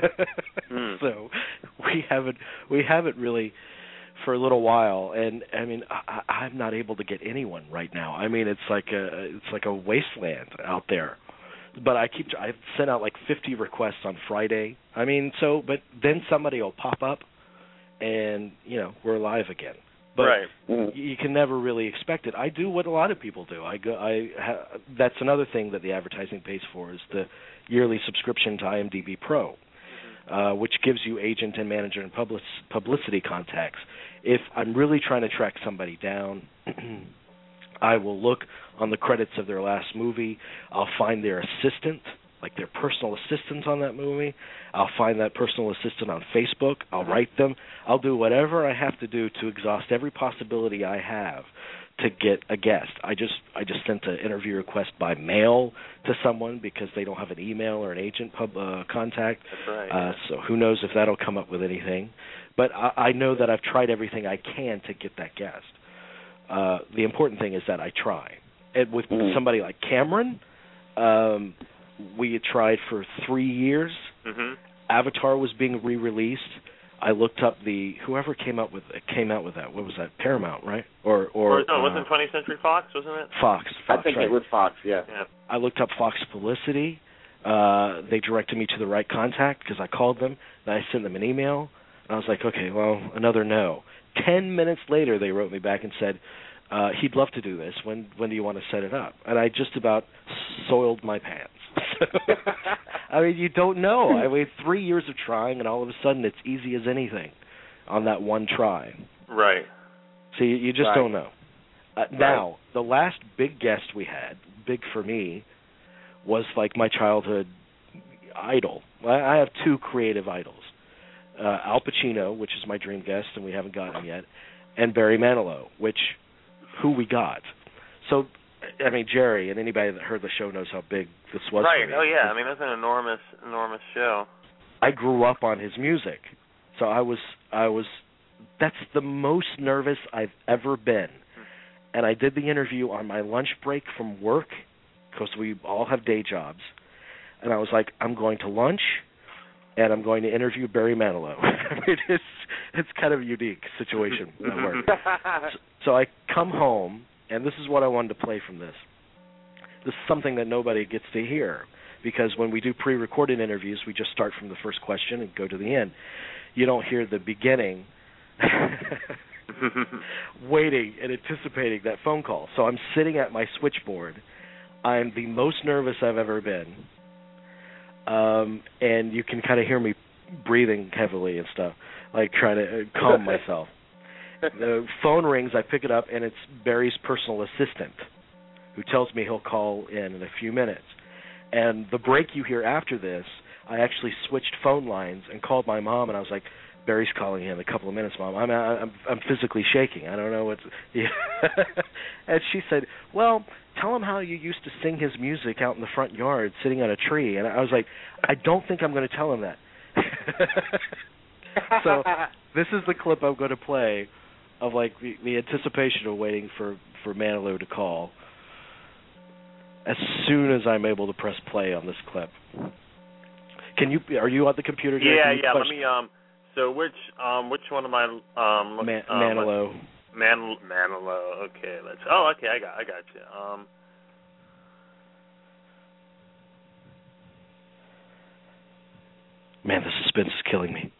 So we haven't really for a little while, and I mean I'm not able to get anyone right now. I mean it's like a wasteland out there. But I've sent out like 50 requests on Friday. I mean, but then somebody will pop up, and we're live again. But you can never really expect it. I do what a lot of people do. That's another thing that the advertising pays for is the yearly subscription to IMDb Pro, which gives you agent and manager and publicity contacts. If I'm really trying to track somebody down, I will look on the credits of their last movie. I'll find their assistant, like their personal assistant on that movie. I'll find that personal assistant on Facebook. I'll write them. I'll do whatever I have to do to exhaust every possibility I have to get a guest. I just sent an interview request by mail to someone because they don't have an email or an agent contact. That's right. So who knows if that'll come up with anything. But I know that I've tried everything I can to get that guest. The important thing is that I try. And with somebody like Cameron, we had tried for 3 years. Mm-hmm. Avatar was being re-released. I looked up whoever came out with that. What was that? Paramount, right? Or no, it wasn't 20th Century Fox, wasn't it? Fox. I think right? It was Fox. Yeah. I looked up Fox Publicity. They directed me to the right contact because I called them. Then I sent them an email. And I was like, okay, well, another no. 10 minutes later, they wrote me back and said, he'd love to do this. When do you want to set it up? And I just about soiled my pants. I mean, you don't know. I mean, 3 years of trying, and all of a sudden it's easy as anything on that one try. Right. So you just don't know. Now, the last big guest we had, big for me, was like my childhood idol. I have two creative idols. Al Pacino, which is my dream guest, and we haven't gotten him yet, and Barry Manilow, who we got. So, I mean, Jerry and anybody that heard the show knows how big this was. Right. For me. Oh yeah. I mean, that's an enormous show. I grew up on his music, so I was. That's the most nervous I've ever been, and I did the interview on my lunch break from work because we all have day jobs, and I was like, I'm going to lunch, and I'm going to interview Barry Manilow. It's kind of a unique situation at work. So I come home, and this is what I wanted to play from this. This is something that nobody gets to hear, because when we do pre-recorded interviews, we just start from the first question and go to the end. You don't hear the beginning, waiting and anticipating that phone call. So I'm sitting at my switchboard. I'm the most nervous I've ever been. And you can kind of hear me breathing heavily and stuff, like trying to calm myself. The phone rings, I pick it up, and it's Barry's personal assistant, who tells me he'll call in a few minutes. And the break you hear after this, I actually switched phone lines and called my mom, and I was like, Barry's calling in a couple of minutes, Mom. I'm physically shaking. I don't know what's. Yeah. And she said, "Well, tell him how you used to sing his music out in the front yard, sitting on a tree." And I was like, "I don't think I'm going to tell him that." So this is the clip I'm going to play of like the anticipation of waiting for Manilow to call. As soon as I'm able to press play on this clip. Are you on the computer? Yeah. Let me. So which one am I? Manilow. Manilow. Okay. Okay. I got you. Man, the suspense is killing me.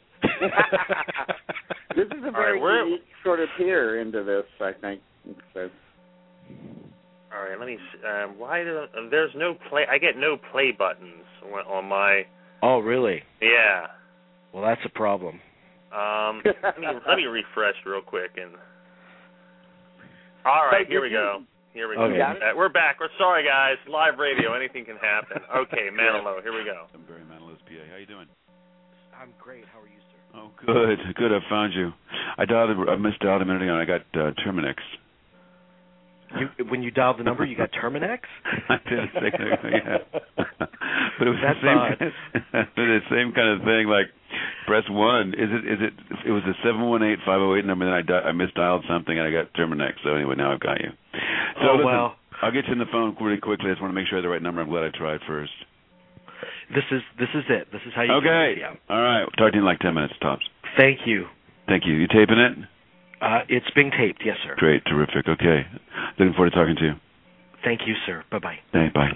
This is a very unique sort of peer into this, I think. So. All right, let me see. Why there's no play? I get no play buttons on my. Oh, really? Yeah. Well, that's a problem. Let me refresh real quick and. All right, here we go. Okay. We're back. We're sorry, guys. Live radio. Anything can happen. Okay, Manilow. Here we go. I'm Barry Manilow's PA. How you doing? I'm great. How are you, sir? Oh, good. I found you. I missed dialed a minute ago, and I got Terminex. When you dialed the number, you got Terminex? I did. Yeah. But it was the same kind of thing. Like, press 1. It was a 718-508 number, and then I misdialed something, and I got Terminex. So anyway, now I've got you. So listen, I'll get you on the phone really quickly. I just want to make sure I have the right number. I'm glad I tried first. This is it. This is how you. Okay. Do it. Yeah. All right. We'll talk to you in like 10 minutes tops. Thank you. You taping it? It's being taped, yes, sir. Great, terrific. Okay. Looking forward to talking to you. Thank you, sir. Bye-bye. Hey, bye.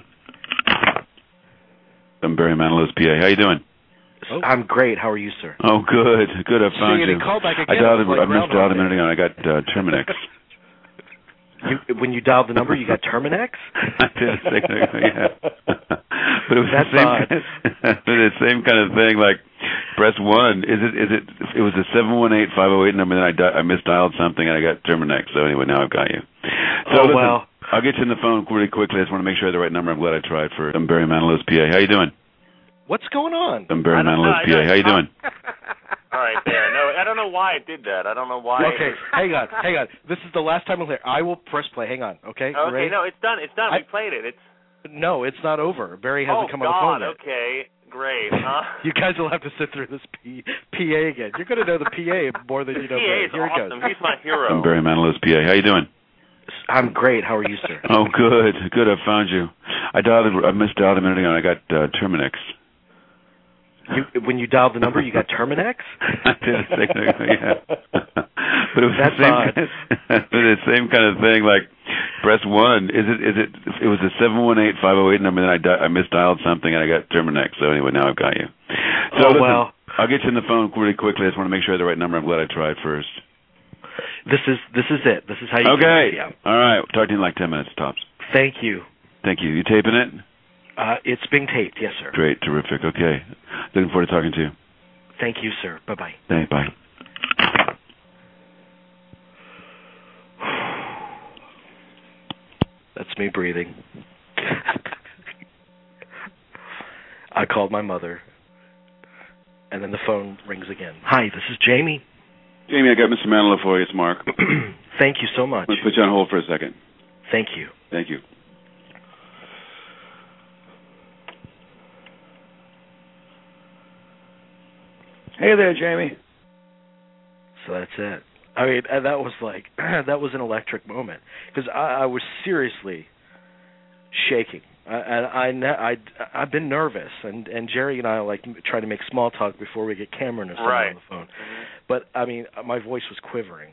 I'm Barry Manilow's PA. How you doing? Oh. I'm great. How are you, sir? Oh, good. I found you. Call back again. I missed dialed a minute ago, and I got Terminex. When you dialed the number, you got Terminex? I did. Yeah. But it was the same kind of thing. Like, press 1. It was a 718-508 number, and then I misdialed something, and I got Terminex. So anyway, now I've got you. So listen, I'll get you on the phone really quickly. I just want to make sure I have the right number. I'm glad I tried first. I'm Barry Manilow's PA. How you doing? What's going on? I'm Barry Manilow's PA. How you doing? All right, there. No, I don't know why it did that. I don't know why. Okay, hang on. This is the last time I'm here. I will press play. Hang on, okay? Okay, Ready? no, it's done. We played it. No, it's not over. Barry hasn't come on the phone yet. Okay, great. You guys will have to sit through this PA again. You're going to know the PA more than you know Barry. Here awesome. it goes. He's my hero. I'm Barry Manilow's PA. How you doing? I'm great. How are you, sir? Oh, good. I found you. I missed dialed a minute ago, and I got Terminex. When you dialed the number, you got Terminex? I did. Yeah. But it was the same kind of thing. Like, press 1. It was a 718-508 number, and then I misdialed something, and I got Terminex. So anyway, now I've got you. So listen, I'll get you on the phone really quickly. I just want to make sure I have the right number. I'm glad I tried first. This is it. This is how you. Okay. Do it. Yeah. All right. We'll talk to you in like 10 minutes tops. Thank you. You taping it? It's being taped, yes, sir. Great, terrific. Okay. Looking forward to talking to you. Thank you, sir. Bye-bye. Hey, bye. That's me breathing. I called my mother, and then the phone rings again. Hi, this is Jamie. Jamie, I got Mr. Manilow for you. It's Mark. Thank you so much. Let's put you on hold for a second. Thank you. Thank you. Hey there, Jamie. So that's it. I mean, that was like that was an electric moment because I was seriously shaking. I've been nervous, and Jerry and I like try to make small talk before we get Cameron or someone on the phone. But I mean, my voice was quivering.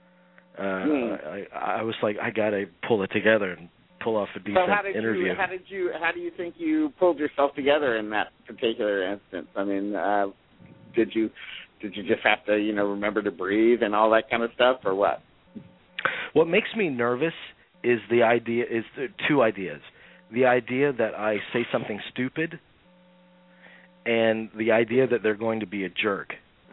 I was like, I gotta pull it together and pull off a decent interview. How do you think you pulled yourself together in that particular instance? I mean, did you just have to, remember to breathe and all that kind of stuff, or what? What makes me nervous is two ideas. The idea that I say something stupid, and the idea that they're going to be a jerk.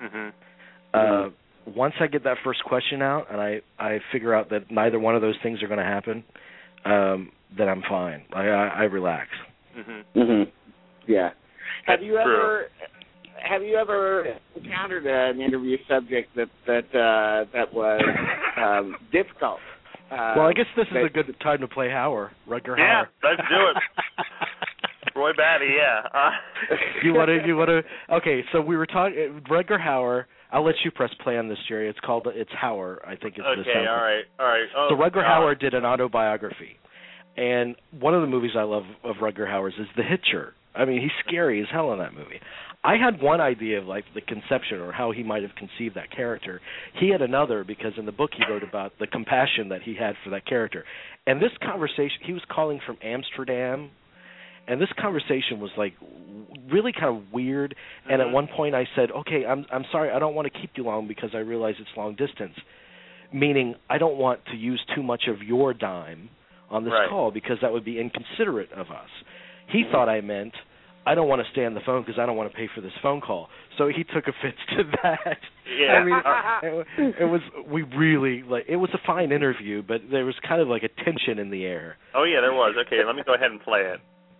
Once I get that first question out, and I figure out that neither one of those things are going to happen, then I'm fine. I relax. Yeah. Have you have you ever encountered an interview subject that was difficult? Well, I guess this is a good time to play Hauer, Rutger Hauer. Yeah, let's do it. Roy Batty, yeah. You want to? Okay, so we were talking Rutger Hauer. I'll let you press play on this, Jerry. It's Hauer, I think. Okay, all right. Oh, so Rutger Hauer did an autobiography, and one of the movies I love of Rutger Hauer's is The Hitcher. I mean, he's scary as hell in that movie. I had one idea of like the conception or how he might have conceived that character. He had another because in the book he wrote about the compassion that he had for that character. And this conversation, he was calling from Amsterdam, and this conversation was like really kind of weird. And at one point I said, "Okay, I'm sorry, I don't want to keep you long because I realize it's long distance." Meaning I don't want to use too much of your dime on this call because that would be inconsiderate of us. He thought I meant I don't want to stay on the phone because I don't want to pay for this phone call. So he took offense to that. Yeah. I mean, it was it was a fine interview, but there was kind of like a tension in the air. Oh yeah, there was. Okay, let me go ahead and play it.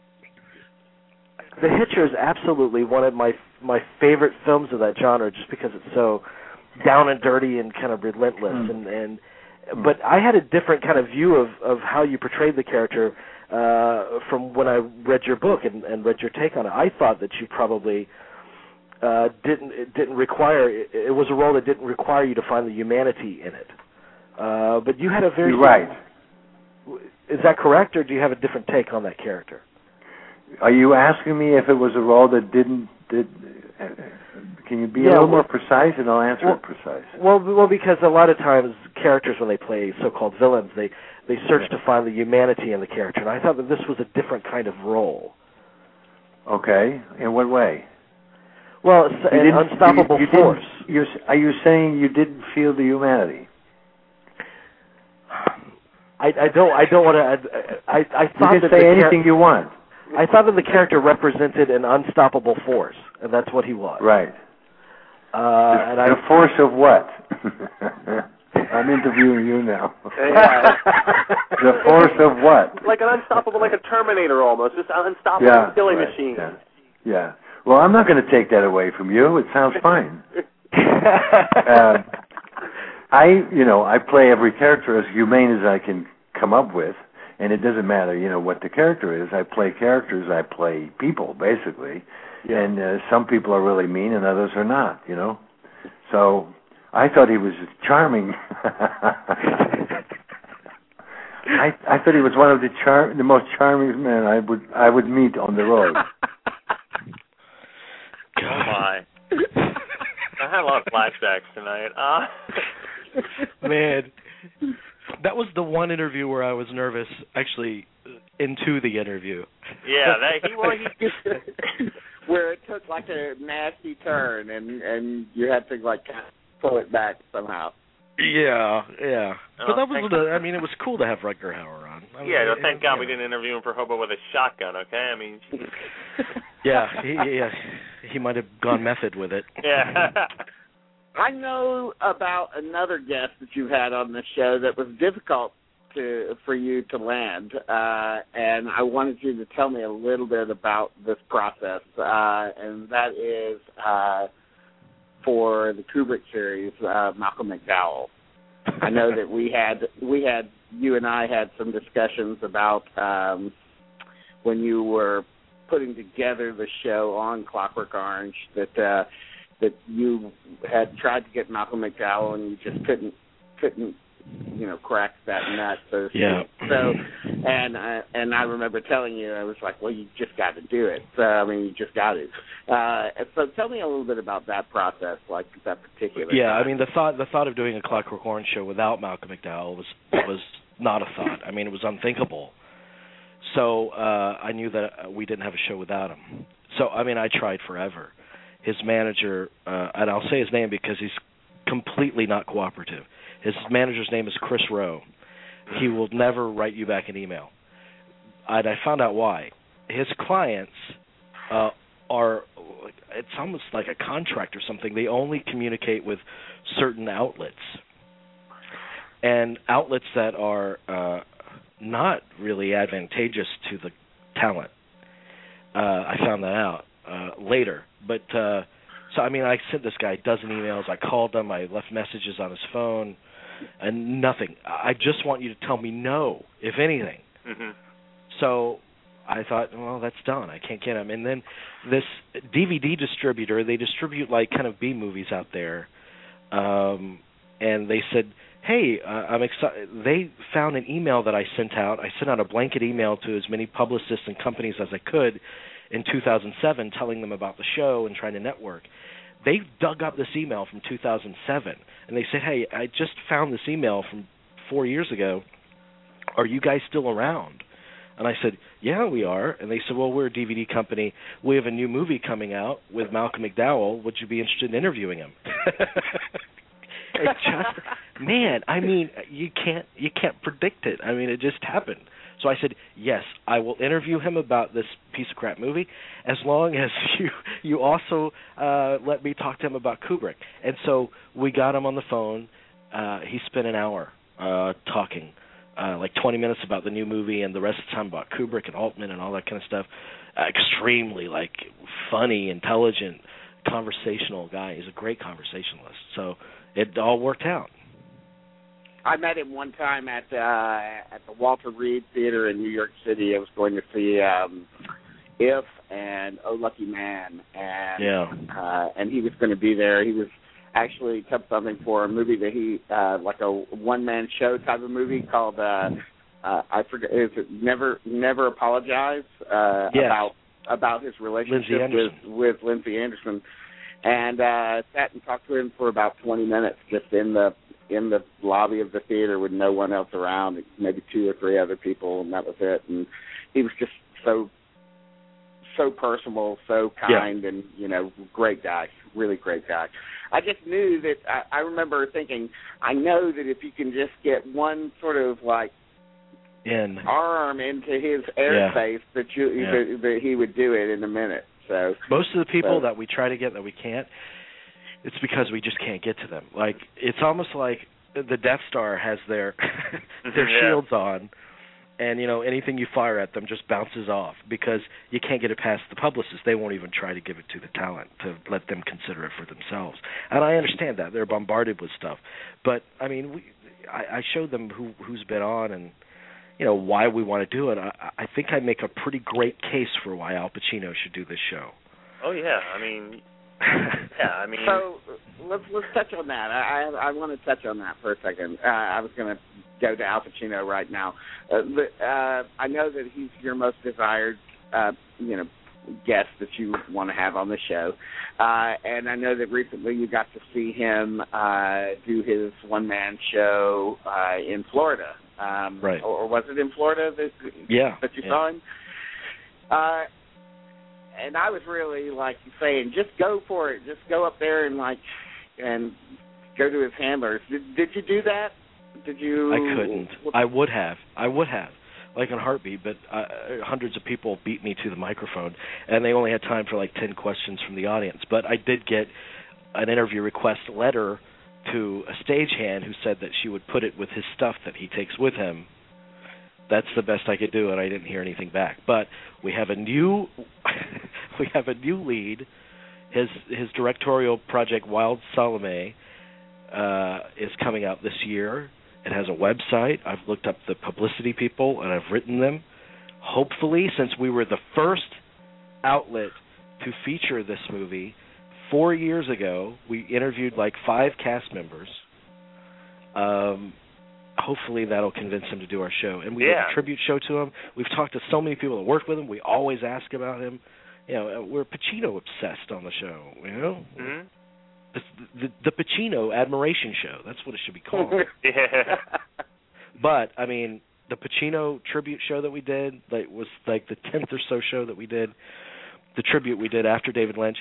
The Hitcher is absolutely one of my favorite films of that genre, just because it's so down and dirty and kind of relentless. But I had a different kind of view of how you portrayed the character from when I read your book and read your take on it. I thought that you probably didn't require it was a role that didn't require you to find the humanity in it. But you had a very Is that correct, or do you have a different take on that character? Are you asking me if it was a role that didn't? Can you be a little more precise, and I'll answer it precise. Well, because a lot of times characters, when they play so-called villains, they search to find the humanity in the character, and I thought that this was a different kind of role. Okay, in what way? Well, it's an unstoppable force. Are you saying you didn't feel the humanity? I don't want to. I thought you can say anything you want. I thought that the character represented an unstoppable force, and that's what he was. Right. The force of what? I'm interviewing you now. The force of what? Like an unstoppable, like a Terminator almost, just an unstoppable killing machine. Yeah. Well, I'm not going to take that away from you. It sounds fine. I play every character as humane as I can come up with. And it doesn't matter, what the character is. I play characters. I play people, basically. Yeah. And some people are really mean, and others are not. So I thought he was charming. I thought he was one of the most charming men I would meet on the road. Oh my! I had a lot of flashbacks tonight. Man. That was the one interview where I was nervous, actually, into the interview. Yeah, where it took like a nasty turn, and you had to like kind of pull it back somehow. Yeah. But that was it was cool to have Rutger Hauer on. Thank God we didn't interview him for Hobo with a shotgun. Okay, I mean. He might have gone method with it. Yeah. I know about another guest that you've had on the show that was difficult for you to land, and I wanted you to tell me a little bit about this process, and that is for the Kubrick series, Malcolm McDowell. I know that you and I had some discussions about when you were putting together the show on Clockwork Orange that you had tried to get Malcolm McDowell and you just couldn't crack that nut. So and I remember telling you, I was like, well, you just got to do it. You just got to. So tell me a little bit about that process, like that particular. Yeah, time. The thought of doing a Clockwork Orange show without Malcolm McDowell was not a thought. It was unthinkable. So I knew that we didn't have a show without him. So I tried forever. His manager, and I'll say his name because he's completely not cooperative. His manager's name is Chris Rowe. He will never write you back an email. And I found out why. His clients are, it's almost like a contract or something. They only communicate with certain outlets. And outlets that are not really advantageous to the talent. I found that out later. But So, I mean, I sent this guy a dozen emails. I called him. I left messages on his phone, and nothing. I just want you to tell me no, if anything. Mm-hmm. So I thought, well, that's done. I can't get him. And then this DVD distributor, they distribute, like, kind of B movies out there, and they said, hey, I'm excited. They found an email that I sent out. I sent out a blanket email to as many publicists and companies as I could in 2007, telling them about the show and trying to network. They dug up this email from 2007, and they said, hey, I just found this email from 4 years ago. Are you guys still around? And I said, yeah, we are. And they said, well, we're a DVD company. We have a new movie coming out with Malcolm McDowell. Would you be interested in interviewing him? It just, man, I mean, you can't predict it. I mean, it just happened. So I said, yes, I will interview him about this piece of crap movie, as long as you also let me talk to him about Kubrick. And so we got him on the phone. He spent an hour talking, like 20 minutes about the new movie, and the rest of the time about Kubrick and Altman and all that kind of stuff. Extremely, like, funny, intelligent, conversational guy. He's a great conversationalist. So it all worked out. I met him one time at the Walter Reed Theater in New York City. I was going to see If and Oh Lucky Man, and he was going to be there. He was actually kept something for a movie that he like a one-man show type of movie called I forget. Is it Never Apologize? About his relationship with Lindsay Anderson, and sat and talked to him for about 20 minutes just in the lobby of the theater with no one else around, maybe 2 or 3 other people, and that was it. And he was just so personal, so kind, and great guy, really great guy. I just knew that I remember thinking, I know that if you can just get one sort of like arm into his airspace, that he would do it in a minute. So most of the people that we try to get that we can't, it's because we just can't get to them. Like, it's almost like the Death Star has their shields on, and anything you fire at them just bounces off because you can't get it past the publicists. They won't even try to give it to the talent to let them consider it for themselves. And I understand that they're bombarded with stuff, but I mean, I showed them who's been on and why we want to do it. I think I make a pretty great case for why Al Pacino should do this show. Oh yeah, I mean. So let's touch on that. I want to touch on that for a second. I was going to go to Al Pacino right now. I know that he's your most desired, guest that you want to have on the show, and I know that recently you got to see him do his one-man show in Florida. Right. Or was it in Florida that you saw him? And I was really saying, just go for it. Just go up there and go to his handlers. Did you do that? Did you? I couldn't. I would have, like in a heartbeat. But hundreds of people beat me to the microphone, and they only had time for 10 questions from the audience. But I did get an interview request letter to a stagehand who said that she would put it with his stuff that he takes with him. That's the best I could do, and I didn't hear anything back. But we have a new lead. His directorial project, Wild Salome, is coming out this year. It has a website. I've looked up the publicity people, and I've written them. Hopefully, since we were the first outlet to feature this movie 4 years ago, we interviewed 5 cast members. Hopefully that'll convince him to do our show. And we did a tribute show to him. We've talked to so many people that work with him. We always ask about him. We're Pacino obsessed on the show, Mm-hmm. The Pacino Admiration Show. That's what it should be called. But, I mean, the Pacino tribute show that we did was the 10th or so show that we did. The tribute we did after David Lynch.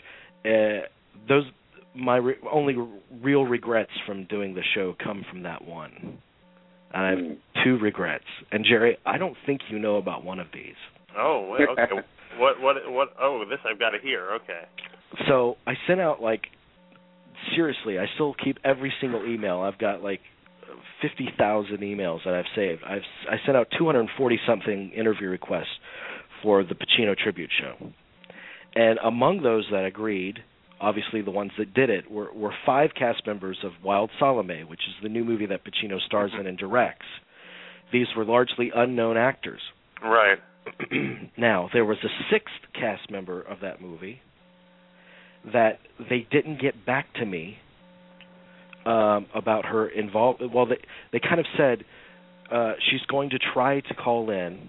My only real regrets from doing the show come from that one. I have 2 regrets. And Jerry, I don't think you know about one of these. Oh, okay. What? Oh, this I've got to hear. Okay. So I sent out seriously, I still keep every single email. I've got 50,000 emails that I've saved. I sent out 240 something interview requests for the Pacino tribute show, and among those that agreed, obviously the ones that did it, were 5 cast members of Wild Salome, which is the new movie that Pacino stars in and directs. These were largely unknown actors. Right. Now, there was a 6th cast member of that movie that they didn't get back to me about her involvement. Well, they kind of said she's going to try to call in.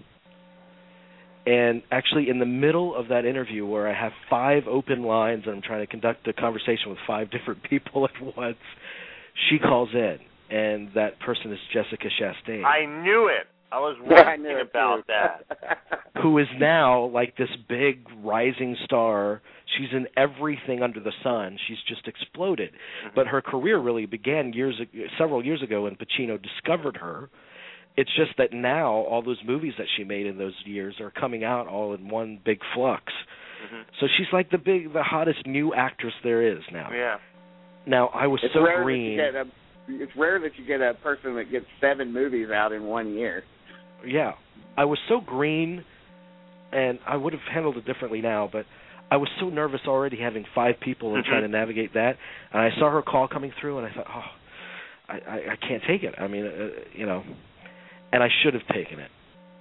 And actually, in the middle of that interview where I have 5 open lines and I'm trying to conduct a conversation with 5 different people at once, she calls in, and that person is Jessica Chastain. I knew it. I was wondering about that. Who is now like this big rising star. She's in everything under the sun. She's just exploded. But her career really began several years ago when Pacino discovered her. It's just that now all those movies that she made in those years are coming out all in one big flux. So she's like the hottest new actress there is now. Yeah. Now, I was so green. It's rare that you get a person that gets 7 movies out in 1 year. Yeah. I was so green, and I would have handled it differently now, but I was so nervous already having 5 people and trying to navigate that. And I saw her call coming through, and I thought, I can't take it. I mean, and I should have taken it.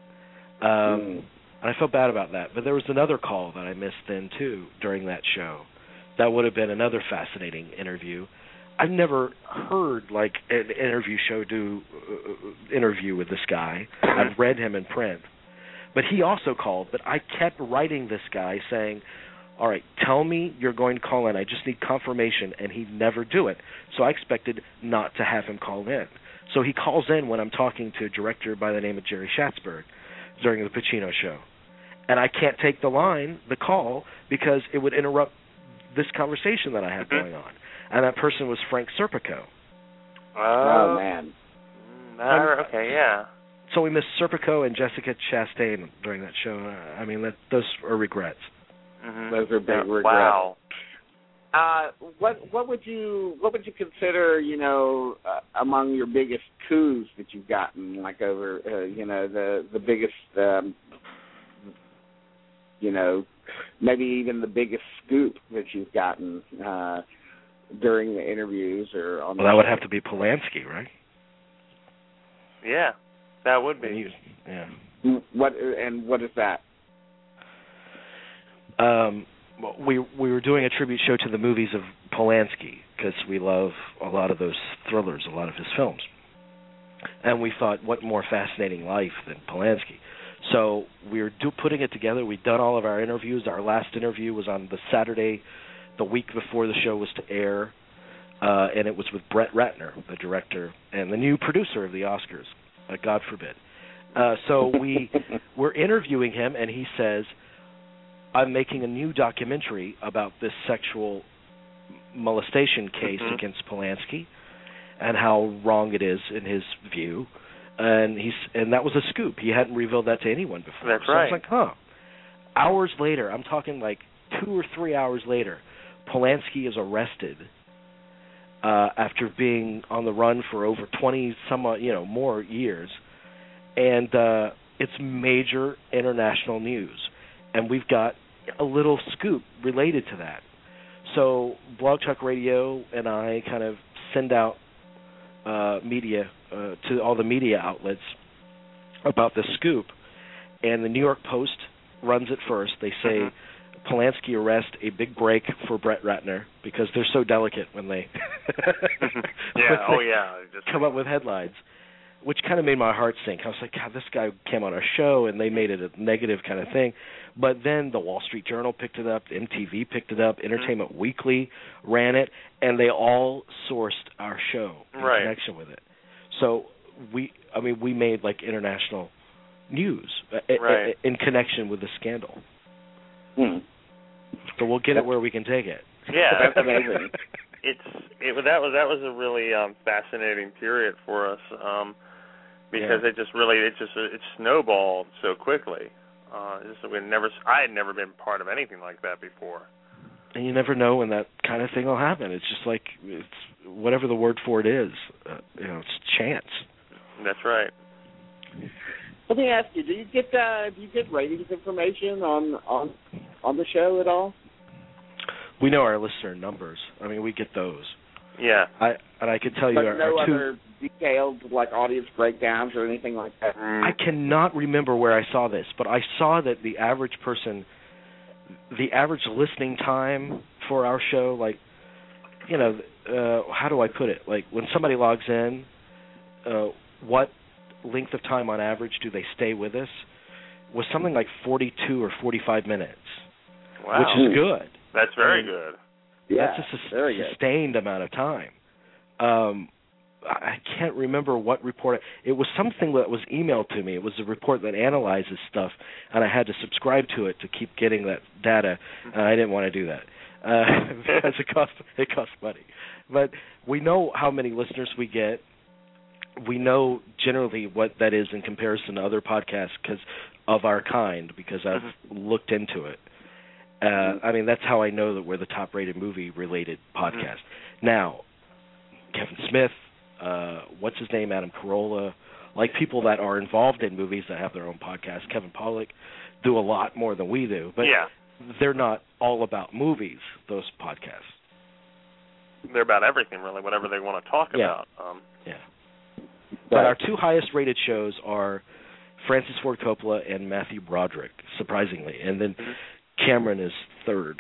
And I felt bad about that. But there was another call that I missed then, too, during that show. That would have been another fascinating interview. I've never heard, like, an interview show do interview with this guy. I've read him in print. But he also called, but I kept writing this guy saying, all right, tell me you're going to call in. I just need confirmation, and he'd never do it. So I expected not to have him call in. So he calls in when I'm talking to a director by the name of Jerry Schatzberg during the Pacino show. And I can't take the call, because it would interrupt this conversation that I have going on. And that person was Frank Serpico. Oh, man. Okay, yeah. So we missed Serpico and Jessica Chastain during that show. I mean, those are regrets. Those are big regrets. Wow. What would you consider, among your biggest coups that you've gotten, like over, the biggest, maybe even the biggest scoop that you've gotten during the interviews or on? Well, that would have to be Polanski, right? Yeah, that would be. Yeah. What is that? We were doing a tribute show to the movies of Polanski because we love a lot of those thrillers, a lot of his films. And we thought, what more fascinating life than Polanski? So we were putting it together. We'd done all of our interviews. Our last interview was on the Saturday, the week before the show was to air, and it was with Brett Ratner, the director and the new producer of the Oscars, God forbid. So we were interviewing him, and he says, I'm making a new documentary about this sexual molestation case against Polanski and how wrong it is in his view. And that was a scoop. He hadn't revealed that to anyone before. That's so right. I was like, Hours later, I'm talking like 2 or 3 hours later, Polanski is arrested after being on the run for over 20 more years. And it's major international news. And we've got a little scoop related to that. So Blog Talk Radio and I kind of send out media to all the media outlets about the scoop. And the New York Post runs it first. They say, Polanski arrest, a big break for Brett Ratner, because they're so delicate when they come up with headlines, which kind of made my heart sink. I was like, God, this guy came on our show, and they made it a negative kind of thing. But then the Wall Street Journal picked it up, MTV picked it up, Entertainment Weekly ran it, and they all sourced our show in connection with it. So we made like international news in connection with the scandal. So we'll get it where we can take it. Yeah, that's amazing. That was a really fascinating period for us because it snowballed so quickly. I had never been part of anything like that before. And you never know when that kind of thing will happen. It's just like it's whatever the word for it is. It's chance. That's right. Let me ask you: do you get ratings information on the show at all? we know our listener numbers. I mean, we get those. Yeah. I can tell you but our no two. other detailed like audience breakdowns or anything like that. I cannot remember where I saw this, but I saw that the average person, the average listening time for our show, like, you know, how do I put it? Like when somebody logs in, what length of time on average do they stay with us? Was something like 42 or 45 minutes, wow. which is good. That's very good. Yeah, that's a sustained amount of time. I can't remember what report. It was something that was emailed to me. It was a report that analyzes stuff, and I had to subscribe to it to keep getting that data. I didn't want to do that because it costs money. But we know how many listeners we get. We know generally what that is in comparison to other podcasts because of our kind, because I've looked into it. I mean, that's how I know that we're the top-rated movie-related podcast. Now, Kevin Smith, what's his name, Adam Carolla, like people that are involved in movies that have their own podcast, Kevin Pollak, do a lot more than we do. But they're not all about movies, those podcasts. They're about everything, really, whatever they want to talk about. But our two highest-rated shows are Francis Ford Coppola and Matthew Broderick, surprisingly. And then Cameron is third.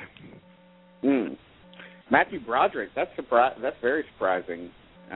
Matthew Broderick, that's very surprising.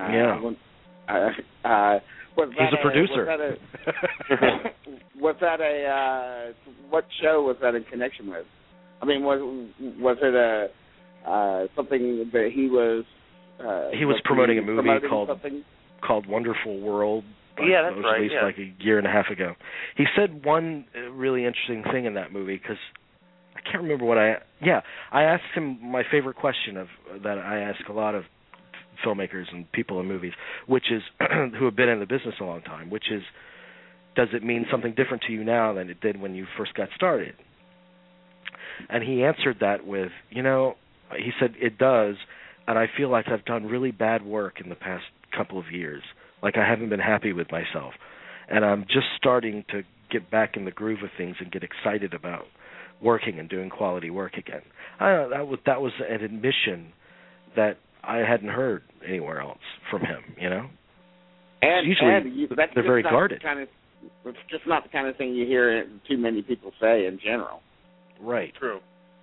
He's a producer. Was that what show was that in connection with? I mean, was it something that he was? He was promoting a movie called Wonderful World. Yeah, that's right. Released like a year and a half ago. He said one really interesting thing in that movie because I can't remember what I asked him my favorite question that I ask a lot of filmmakers and people in movies, which is who have been in the business a long time, which is, does it mean something different to you now than it did when you first got started? And he answered that with, he said, it does, and I feel like I've done really bad work in the past couple of years. Like I haven't been happy with myself. And I'm just starting to get back in the groove of things and get excited about working and doing quality work again. That was an admission that I hadn't heard anywhere else from him, And usually they're very guarded. It's just not the kind of thing you hear too many people say in general. Right. True.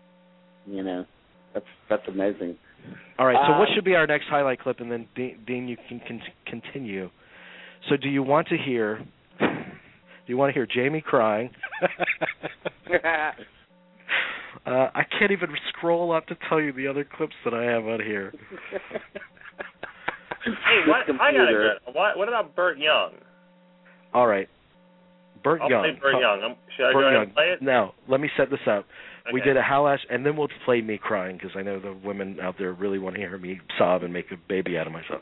That's amazing. All right, so what should be our next highlight clip, and then Dean, you can continue. So, do you want to hear Jamie crying? I can't even scroll up to tell you the other clips that I have on here. Hey, what about Burt Young? All right, Burt Young. I'll play Burt Young. Should I go ahead and play it? No, let me set this up. Okay. We did a Hal Ash, and then we'll play me crying because I know the women out there really want to hear me sob and make a baby out of myself.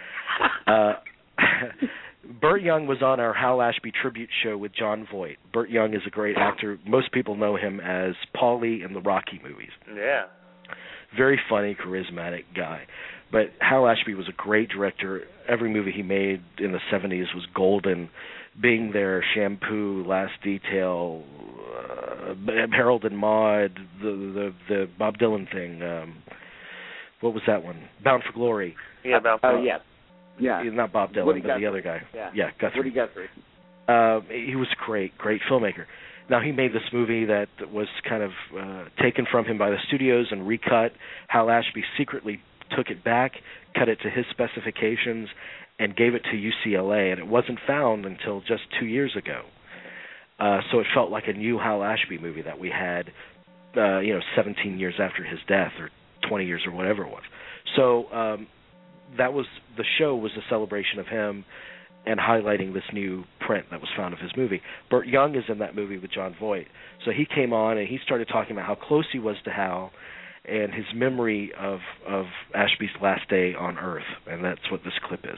Burt Young was on our Hal Ashby tribute show with Jon Voight. Burt Young is a great actor. Most people know him as Paulie in the Rocky movies. Yeah. Very funny, charismatic guy. But Hal Ashby was a great director. Every movie he made in the 70s was golden. Being There, Shampoo, Last Detail, Harold and Maude, the Bob Dylan thing. What was that one? Bound for Glory. Yeah, Bound for Glory. Yeah. Not Bob Dylan, but the other guy. Yeah, Guthrie. Woody Guthrie. He was great filmmaker. Now, he made this movie that was kind of taken from him by the studios and recut. Hal Ashby secretly took it back, cut it to his specifications, and gave it to UCLA, and it wasn't found until just 2 years ago. So it felt like a new Hal Ashby movie that we had, 17 years after his death, or 20 years, or whatever it was. So the show was a celebration of him and highlighting this new print that was found of his movie. Burt Young is in that movie with Jon Voight. So he came on and he started talking about how close he was to Hal and his memory of Ashby's last day on Earth, and that's what this clip is.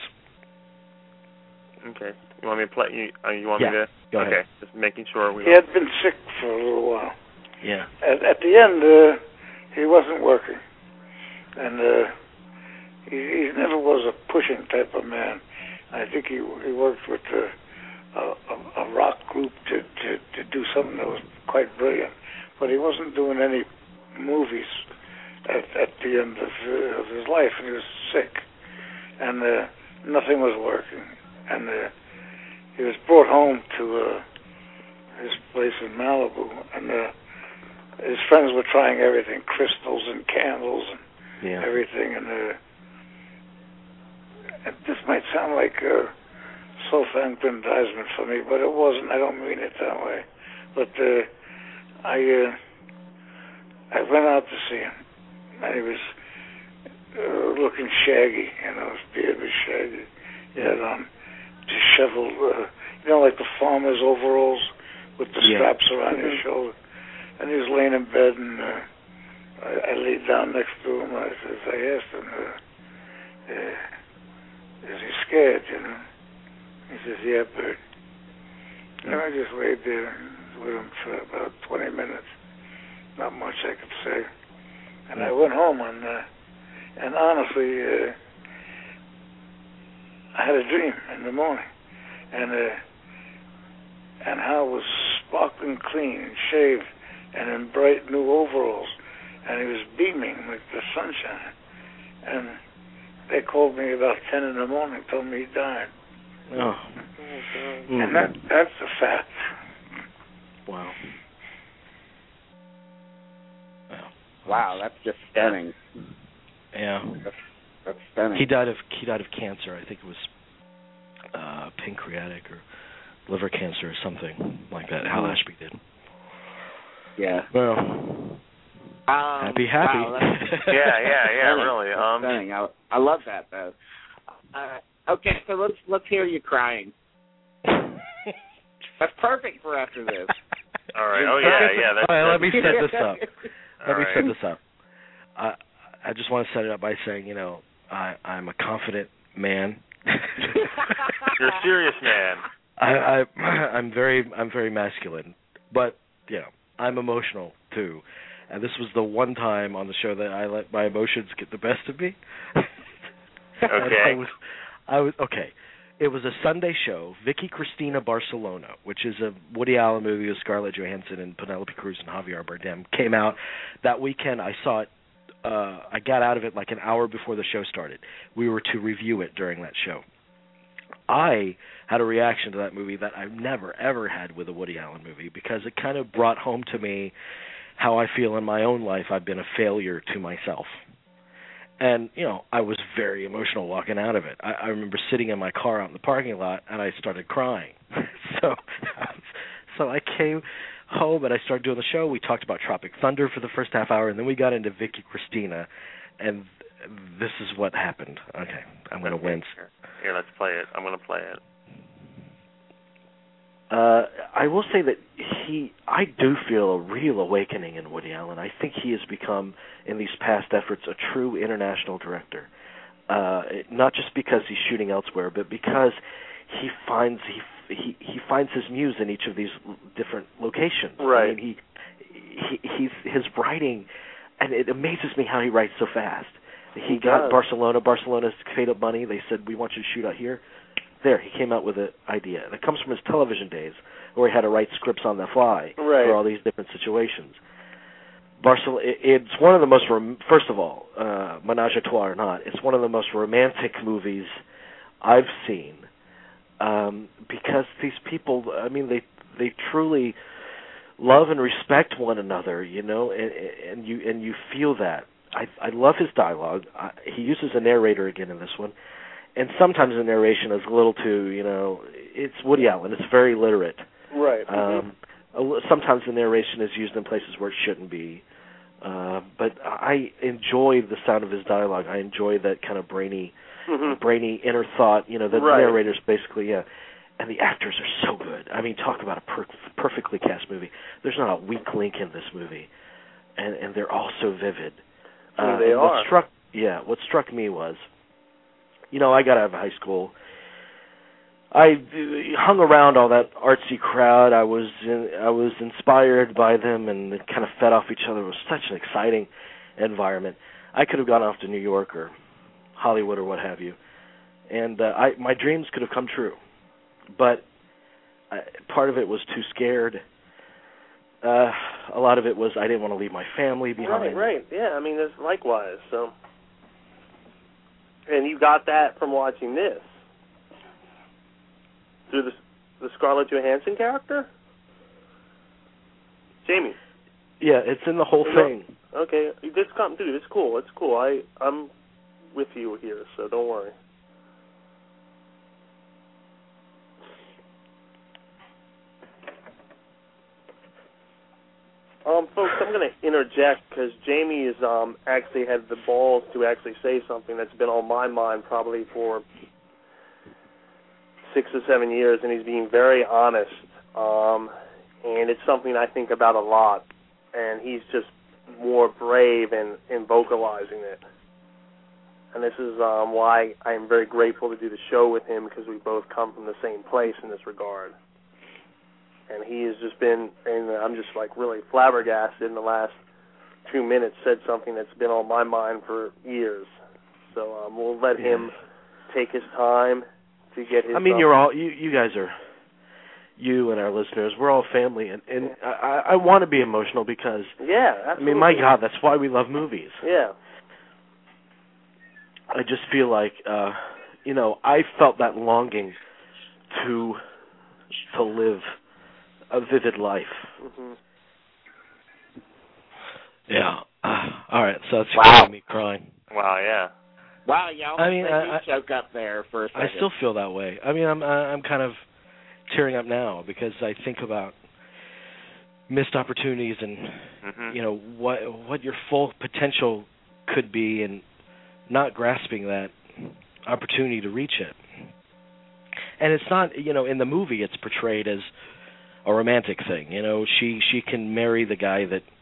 Okay. You want me to play? You want me to? Go ahead. Okay. Just making sure we. He had been sick for a little while. Yeah. At the end, he wasn't working, and he never was a pushing type of man. I think he worked with a rock group to do something that was quite brilliant, but he wasn't doing any movies at the end of his life, and he was sick, and nothing was working, and he was brought home to his place in Malibu, and his friends were trying everything, crystals and candles and everything, and this might sound like self-aggrandizement for me, but it wasn't. I don't mean it that way. But I went out to see him, and he was looking shaggy, his beard was shaggy. He had on disheveled, like the farmer's overalls with the straps around his shoulder. And he was laying in bed, and I laid down next to him. I asked him, is he scared, He says, yeah, Bert. And I just laid there with him for about 20 minutes. Not much I could say. And I went home, and honestly, I had a dream in the morning. And Hal was sparkling clean and shaved and in bright new overalls. And he was beaming like the sunshine. And they called me about 10 in the morning, told me he died. Oh. And that's a fact. Wow. Wow, that's just stunning. Yeah. That's stunning. He died of cancer. I think it was pancreatic or liver cancer or something like that. Hal Ashby did. Yeah. Well, happy. Wow, yeah, really. Stunning. I love that though. Okay, so let's hear you crying. That's perfect for after this. All right. Oh yeah. All right, let me set this up. Set this up. I just want to set it up by saying, I'm a confident man. You're a serious man. I'm very masculine, but I'm emotional too. And this was the one time on the show that I let my emotions get the best of me. Okay. I was okay. It was a Sunday show, Vicky Cristina Barcelona, which is a Woody Allen movie with Scarlett Johansson and Penelope Cruz and Javier Bardem. Came out that weekend. I saw it. I got out of it like an hour before the show started. We were to review it during that show. I had a reaction to that movie that I've never, ever had with a Woody Allen movie because it kind of brought home to me how I feel in my own life. I've been a failure to myself. And, I was very emotional walking out of it. I remember sitting in my car out in the parking lot, and I started crying. So I came home, and I started doing the show. We talked about Tropic Thunder for the first half hour, and then we got into Vicky Cristina, and this is what happened. Okay, I'm going to wince. Here, let's play it. I'm going to play it. I will say that I do feel a real awakening in Woody Allen. I think he has become, in these past efforts, a true international director. Not just because he's shooting elsewhere, but because he finds his muse in each of these different locations. Right. I mean, his writing, and it amazes me how he writes so fast. He got Barcelona's Fade Up Money. They said, we want you to shoot out here. There, he came out with an idea. And it comes from his television days, where he had to write scripts on the fly for all these different situations. It's one of the most, first of all, Menage a Trois or not, it's one of the most romantic movies I've seen, because these people, I mean, they truly love and respect one another, and you feel that. I love his dialogue. He uses a narrator again in this one. And sometimes the narration is a little too, it's Woody Allen. It's very literate. Right. Sometimes the narration is used in places where it shouldn't be. But I enjoy the sound of his dialogue. I enjoy that kind of brainy inner thought. The narrator's basically, and the actors are so good. I mean, talk about a perfectly cast movie. There's not a weak link in this movie. And they're all so vivid. They are. What struck me was, I got out of high school. I hung around all that artsy crowd. I was inspired by them, and it kind of fed off each other. It was such an exciting environment. I could have gone off to New York or Hollywood or what have you, and my dreams could have come true. But part of it was too scared A lot of it was I didn't want to leave my family behind. Right. Yeah, I mean, it's likewise. So, and you got that from watching this through the Scarlett Johansson character, Jamie. Yeah, it's in the whole thing. Okay, dude, it's cool. It's cool. I'm with you here, so don't worry. Folks, I'm going to interject because Jamie is actually had the balls to actually say something that's been on my mind probably for 6 or 7 years, and he's being very honest. And it's something I think about a lot, and he's just more brave in vocalizing it. And this is why I'm very grateful to do the show with him, because we both come from the same place in this regard. And he has just been, and I'm just like really flabbergasted in the last 2 minutes, said something that's been on my mind for years. So we'll let him take his time to get his... I mean, you're all, you guys are, you and our listeners, we're all family. And I want to be emotional because... Yeah, absolutely. I mean, my God, that's why we love movies. Yeah. I just feel like, I felt that longing to live a vivid life. Mm-hmm. Yeah. All right, so it's making me crying. Wow, yeah. Wow, you almost made me choke up there for a second. I still feel that way. I mean, I'm kind of tearing up now because I think about missed opportunities and what your full potential could be, and not grasping that opportunity to reach it. And it's not, in the movie it's portrayed as a romantic thing. She can marry the guy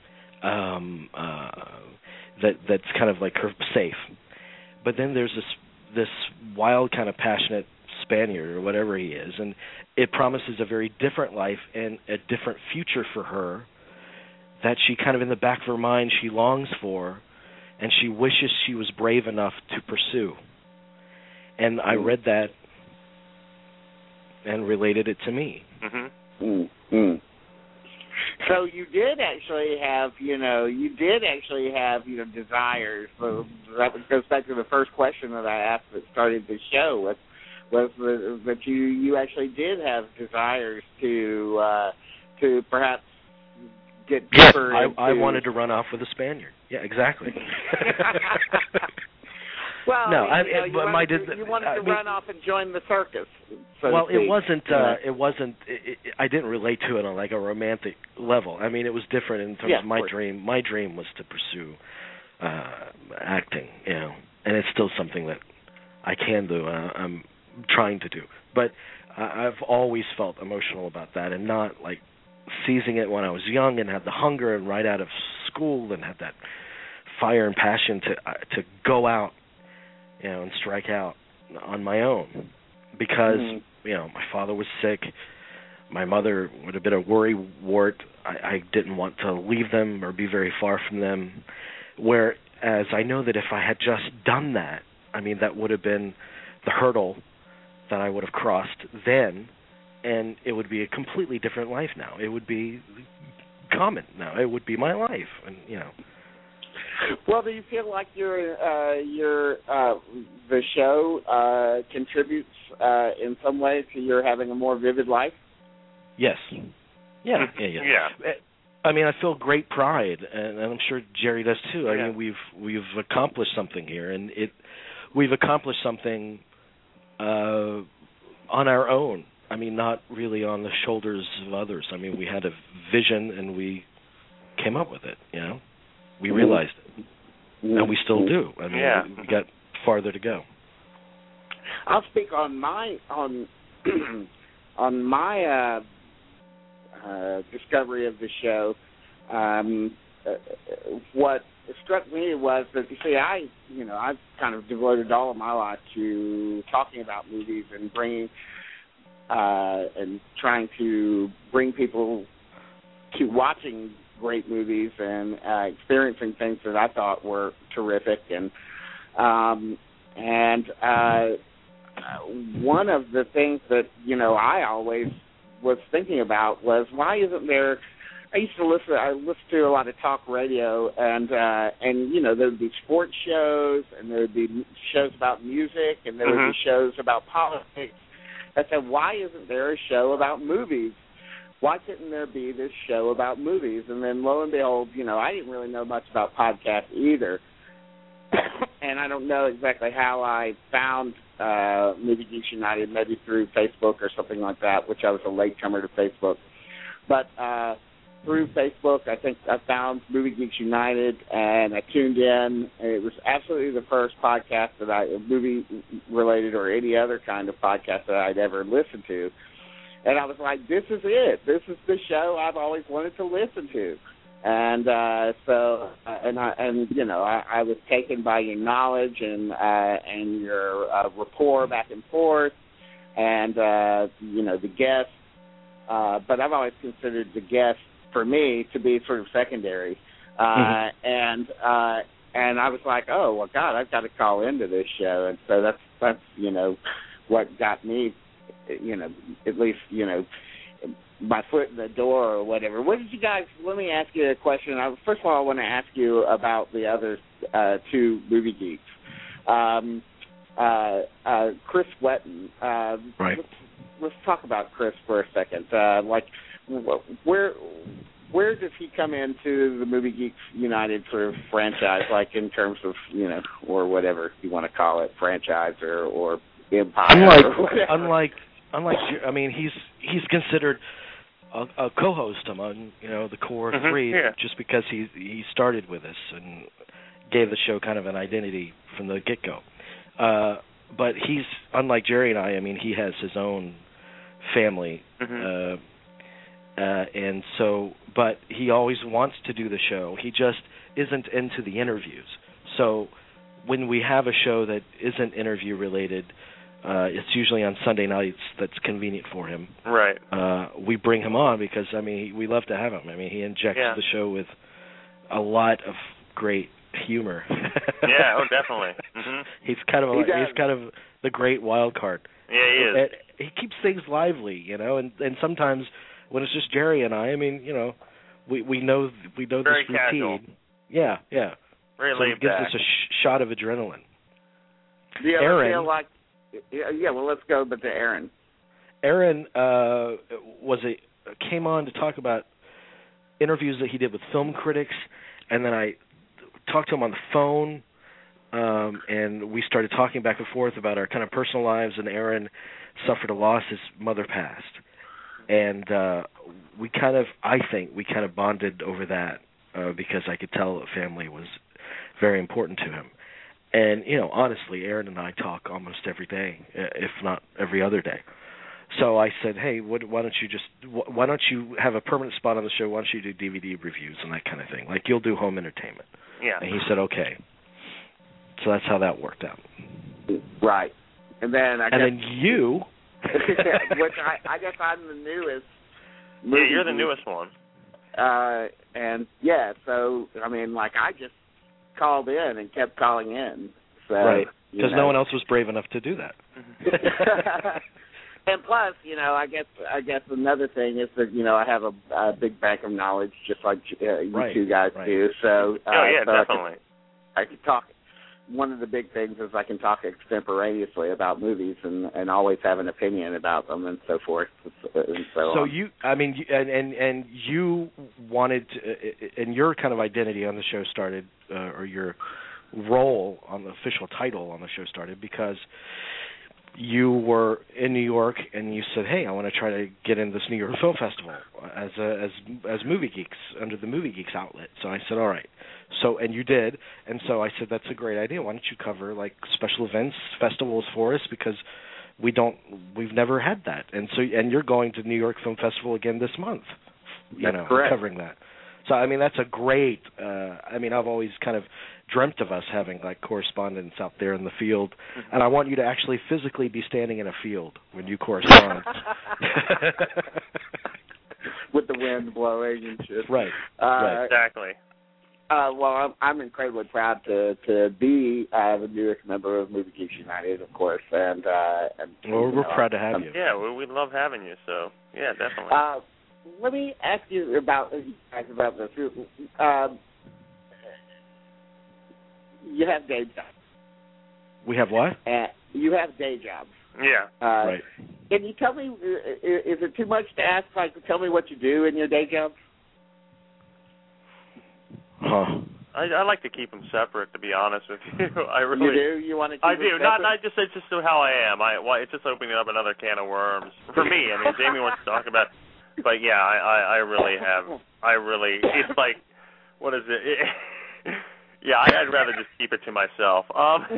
that's kind of like her safe. But then there's this wild kind of passionate Spaniard or whatever he is, and it promises a very different life and a different future for her that she kind of in the back of her mind she longs for, and she wishes she was brave enough to pursue. And I read that and related it to me. Mm-hmm. Mm-hmm. So you did actually have, desires. So that goes back to the first question that I asked that started the show. Was that you actually did have desires to perhaps get deeper into... I wanted to run off with a Spaniard. Yeah, exactly. Well, no, you wanted to run off and join the circus. So well, it wasn't. I didn't relate to it on like a romantic level. I mean, it was different in terms of my dream. My dream was to pursue acting, and it's still something that I can do. I'm trying to do, but I've always felt emotional about that, and not like seizing it when I was young and had the hunger and right out of school and had that fire and passion to go out. And strike out on my own because, my father was sick. My mother would have been a worrywart. I didn't want to leave them or be very far from them. Whereas I know that if I had just done that, that would have been the hurdle that I would have crossed then, and it would be a completely different life now. It would be common now. It would be my life, and Well, do you feel like the show contributes in some way to your having a more vivid life? Yes. Yeah. I feel great pride, and I'm sure Jerry does too. Yeah. I mean, we've accomplished something here, and we've accomplished something on our own. Not really on the shoulders of others. We had a vision, and we came up with it. We realized it, and we still do. We got farther to go. I'll speak on my discovery of the show. What struck me was that I've kind of devoted all of my life to talking about movies and trying to bring people to watching great movies and experiencing things that I thought were terrific, and one of the things that I always was thinking about was, why isn't there used to listen. I listened to a lot of talk radio, and there would be sports shows, and there would be shows about music, and there would be shows about politics. I said, why isn't there a show about movies? Why couldn't there be this show about movies? And then lo and behold, I didn't really know much about podcasts either, and I don't know exactly how I found Movie Geeks United, maybe through Facebook or something like that, which I was a latecomer to Facebook. But through Facebook, I think I found Movie Geeks United, and I tuned in. It was absolutely the first podcast movie-related or any other kind of podcast that I'd ever listened to. And I was like, this is it. This is the show I've always wanted to listen to. And I was taken by your knowledge and your rapport back and forth, and the guests. But I've always considered the guests for me to be sort of secondary. And I was like, oh well, God, I've got to call into this show, and so that's what got me, at least my foot in the door or whatever. What did you guys? Let me ask you a question. First of all, I want to ask you about the other two movie geeks. Chris Wetton. Right. Let's talk about Chris for a second. Where does he come into the Movie Geeks United sort of franchise, like in terms of or whatever you want to call it, franchise or empire? Unlike, I mean, he's considered a co-host among the core three, just because he started with us and gave the show kind of an identity from the get-go. But he's unlike Jerry and I. I mean, he has his own family, and so. But he always wants to do the show. He just isn't into the interviews. So when we have a show that isn't interview related, it's usually on Sunday nights. That's convenient for him. Right. We bring him on because we love to have him. I mean, he injects the show with a lot of great humor. Yeah. Oh, definitely. He's kind of the great wild card. Yeah, he is. He keeps things lively, and sometimes when it's just Jerry and I mean, we know Very this routine. casual. Yeah. Very so laid it gives back. us a shot of adrenaline. Do you ever Aaron, feel like? Yeah. Well, let's go. But to Aaron. Aaron came on to talk about interviews that he did with film critics, and then I talked to him on the phone, and we started talking back and forth about our kind of personal lives, and Aaron suffered a loss. His mother passed. And I think we kind of bonded over that because I could tell the family was very important to him. And, honestly, Aaron and I talk almost every day, if not every other day. So I said, hey, why don't you have a permanent spot on the show? Why don't you do DVD reviews and that kind of thing? Like you'll do home entertainment. Yeah. And he said, okay. So that's how that worked out. Right. And then then you... which I guess I'm the newest. Yeah, you're the newest one. And yeah, so I mean, I just called in and kept calling in. So, right, because no one else was brave enough to do that. And plus, I guess another thing is that I have a big bank of knowledge, just like you two guys do. So, definitely. I could talk. One of the big things is I can talk extemporaneously about movies and always have an opinion about them and so forth and so on. You wanted to, and your kind of identity on the show started, or your role on the official title on the show started because you were in New York and you said, hey, I want to try to get in this New York Film Festival as Movie Geeks, under the Movie Geeks outlet. So I said, all right. So, and you did, and so I said, that's a great idea. Why don't you cover special events, festivals for us, because we've never had that. And so, and you're going to New York Film Festival again this month, correct. Covering that. So, I mean, that's a great, I've always kind of dreamt of us having correspondents out there in the field, and I want you to actually physically be standing in a field when you correspond. With the wind blowing and shit. Right. Exactly. Well, I'm incredibly proud to be the newest member of Movie Geeks United, of course, and we're proud to have you. Yeah, we love having you. So yeah, definitely. let me ask you about this. You have day jobs. We have what? You have day jobs. Yeah. Right. Can you tell me, is it too much to ask, like, tell me what you do in your day job? Huh. I like to keep them separate, to be honest with you. I really. You do? You want to keep I them do. separate? It's just how I am. It's just opening up another can of worms for me. I mean, Jamie wants to talk about, but yeah, I really have. It's like, what is it? Yeah, I'd rather just keep it to myself.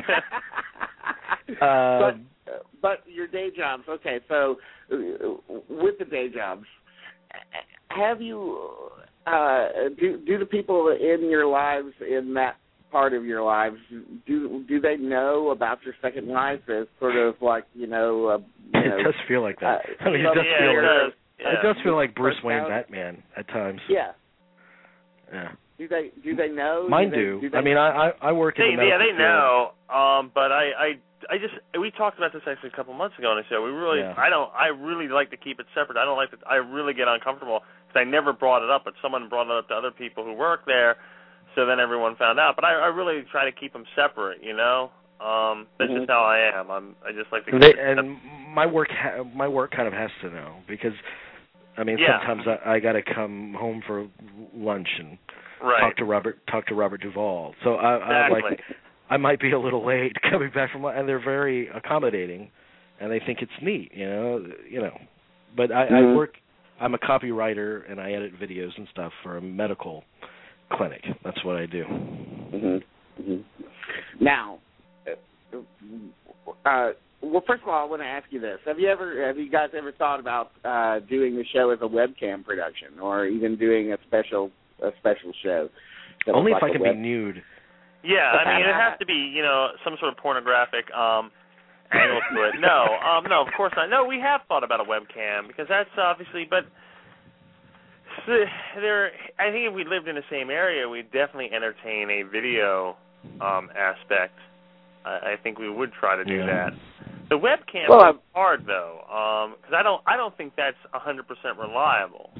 But your day jobs. Okay, so with the day jobs, have you? Do the people in your lives, in that part of your lives, do they know about your second life as sort of like it does feel like that. I mean, it does feel like Bruce Wayne Batman at times. Yeah. Yeah. Do they know? Mine do. I mean, I work in the medical they field. know. But we talked about this actually a couple months ago on the show. I really like to keep it separate. I really get uncomfortable because I never brought it up, but someone brought it up to other people who work there, so then everyone found out. But I really try to keep them separate, you know. That's just how I am. I just like to keep it separate. And my work kind of has to know, because I mean, sometimes I got to come home for lunch and talk to Robert Duvall. So I might be a little late coming back from, and they're very accommodating, and they think it's neat, you know. But I work. I'm a copywriter, and I edit videos and stuff for a medical clinic. That's what I do. Now, well, first of all, I want to ask you this: Have you guys ever thought about doing the show as a webcam production, or even doing a special show? Only if I can be nude. Yeah, I mean, it has to be, some sort of pornographic angle to it. No, of course not. No, we have thought about a webcam, because that's obviously, but I think if we lived in the same area, we'd definitely entertain a video aspect. I think we would try to do that. The webcam is hard, though, because I don't think that's 100% reliable.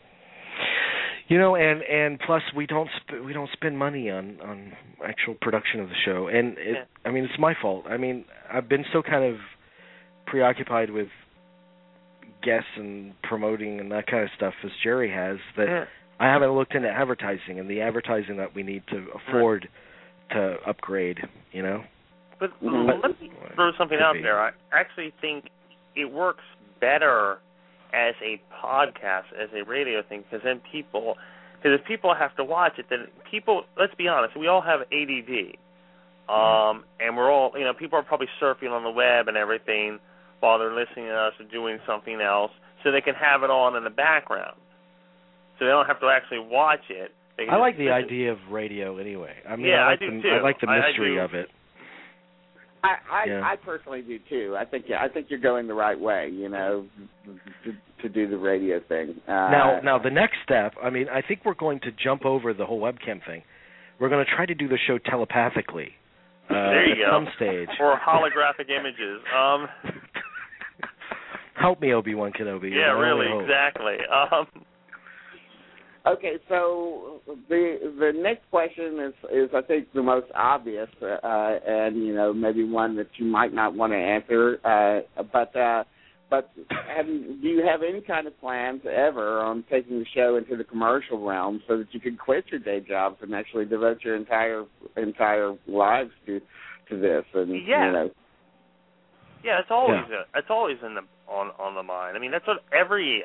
And plus we don't spend money on actual production of the show, and I mean, it's my fault. I mean, I've been so kind of preoccupied with guests and promoting and that kind of stuff as Jerry has, that I haven't looked into advertising and the advertising that we need to afford to upgrade. But let me throw something out there. I actually think it works better as a podcast, as a radio thing, because if people have to watch it, then let's be honest, we all have ADD, and we're all, people are probably surfing on the web and everything while they're listening to us or doing something else, so they can have it on in the background, so they don't have to actually watch it. I like the idea of radio anyway. I mean, I do too. I like the mystery of it. I personally do too. I think you're going the right way, to do the radio thing. Now the next step. I mean, I think we're going to jump over the whole webcam thing. We're going to try to do the show telepathically. There you at go. Some stage. Or holographic images. Help me, Obi-Wan Kenobi. Yeah, really, exactly. Okay, so the next question is I think the most obvious, and maybe one that you might not want to answer, but do you have any kind of plans ever on taking the show into the commercial realm so that you can quit your day jobs and actually devote your entire lives to this? And it's always on the mind. I mean, that's what every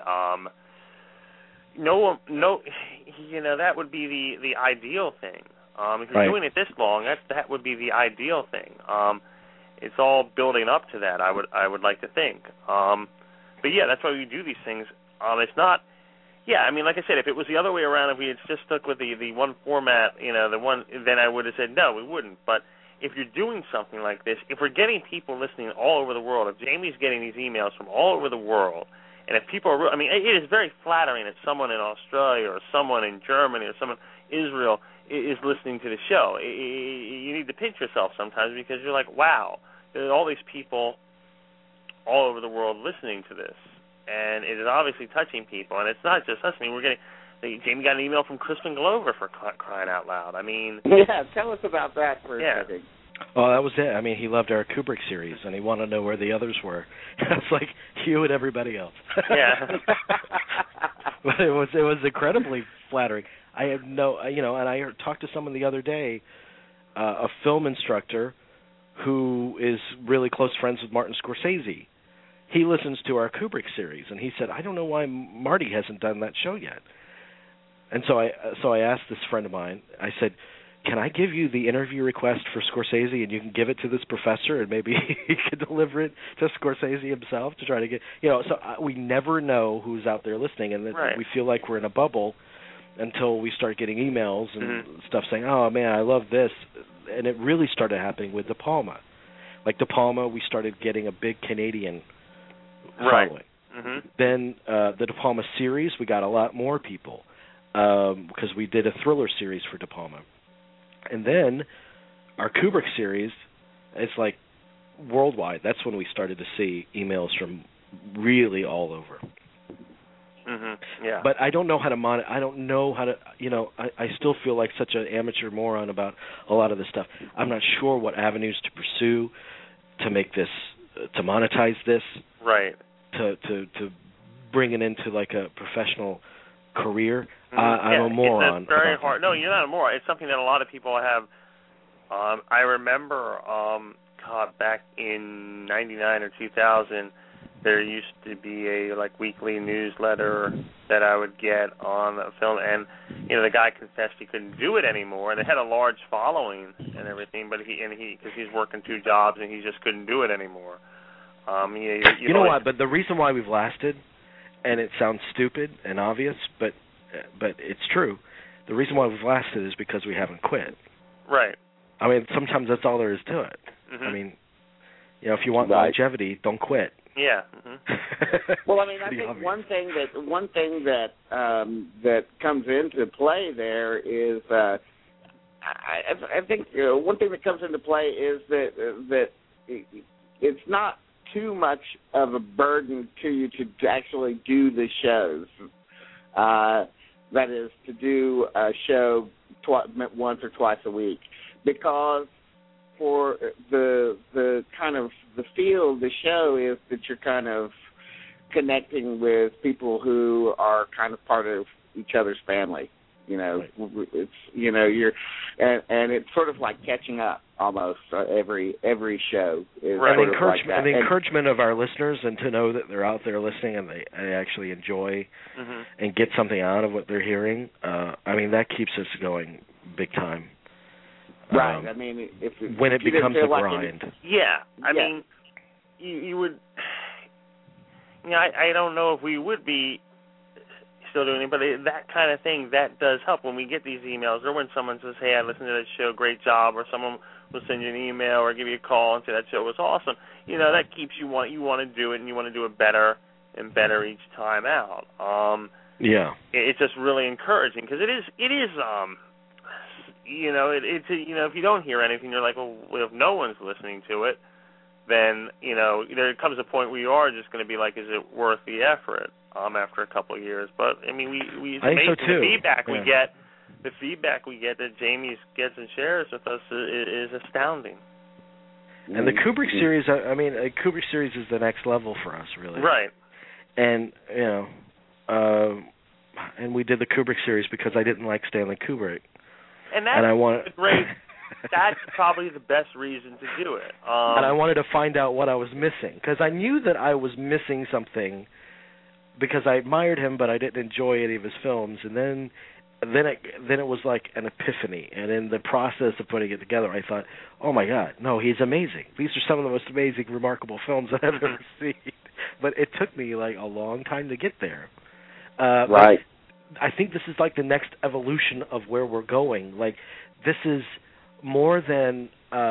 that would be the ideal thing. If you're doing it this long, that would be the ideal thing. It's all building up to that. I would like to think. But that's why we do these things. It's not. I mean, like I said, if it was the other way around, if we had just stuck with the one format, then I would have said no, we wouldn't. But if you're doing something like this, if we're getting people listening all over the world, if Jamie's getting these emails from all over the world, and if people are, it is very flattering that someone in Australia or someone in Germany or someone in Israel is listening to the show. You need to pinch yourself sometimes, because you're like, wow, there are all these people all over the world listening to this. and it is obviously touching people. And it's not just us. I mean, Jamie got an email from Crispin Glover for crying out loud. I mean, yeah, tell us about that for a second. Oh, that was it. I mean, he loved our Kubrick series, and he wanted to know where the others were. It's like you and everybody else. Yeah. But it was incredibly flattering. I have no, and I talked to someone the other day, a film instructor who is really close friends with Martin Scorsese. He listens to our Kubrick series, and he said, I don't know why Marty hasn't done that show yet. And so I asked this friend of mine, I said, can I give you the interview request for Scorsese and you can give it to this professor and maybe he could deliver it to Scorsese himself to try to get, so we never know who's out there listening, and right. We feel like we're in a bubble until we start getting emails and stuff saying, oh, man, I love this. And it really started happening with De Palma. Like De Palma, we started getting a big Canadian following. Mm-hmm. Then the De Palma series, we got a lot more people because we did a thriller series for De Palma. And then our Kubrick series, it's like worldwide. That's when we started to see emails from really all over. Mm-hmm. Yeah. But I don't know how to I don't know how to, I still feel like such an amateur moron about a lot of this stuff. I'm not sure what avenues to pursue to make this, to monetize this. Right. To bring it into like a professional career. I'm a moron. It's very hard. No, you're not a moron. It's something that a lot of people have. I remember, back in '99 or 2000, there used to be a weekly newsletter that I would get on a film, and the guy confessed he couldn't do it anymore, and it had a large following and everything, but because he's working 2 jobs and he just couldn't do it anymore. You know what? But the reason why we've lasted, and it sounds stupid and obvious, but it's true. The reason why we've lasted is because we haven't quit. Right. I mean, sometimes that's all there is to it. Mm-hmm. I mean, if you want longevity, don't quit. Yeah. Mm-hmm. Well, I mean, I think one thing that comes into play there is I think one thing that comes into play is that it's not too much of a burden to you to actually do the shows. That is, to do a show once or twice a week, because for the kind of the feel of the show is that you're kind of connecting with people who are kind of part of each other's family. It's you're and it's sort of like catching up almost. Every show is right. Sort of like that. And the encouragement of our listeners, and to know that they're out there listening and they actually enjoy and get something out of what they're hearing. I mean, that keeps us going big time. Right. I mean, when it becomes a grind. I mean, you would. I don't know if we would be still doing it, but that kind of thing, that does help when we get these emails, or when someone says, hey, I listened to that show, great job, or someone will send you an email or give you a call and say that show was awesome. That keeps you want to do it, and you want to do it better and better each time out. It's just really encouraging, because it is if you don't hear anything, you're like, well, if no one's listening to it, then there comes a point where you are just going to be like, is it worth the effort? After a couple of years, but I mean, it's amazing the feedback we get. The feedback we get that Jamie gets and shares with us is astounding. And the Kubrick series, Kubrick series is the next level for us, really. Right. And and we did the Kubrick series because I didn't like Stanley Kubrick. And that's great. That's probably the best reason to do it. And I wanted to find out what I was missing, because I knew that I was missing something, because I admired him, but I didn't enjoy any of his films. And then it was like an epiphany. And in the process of putting it together, I thought, oh my God, no, he's amazing. These are some of the most amazing, remarkable films that I've ever seen. But it took me like a long time to get there. Right. I think this is like the next evolution of where we're going. Like, this is more than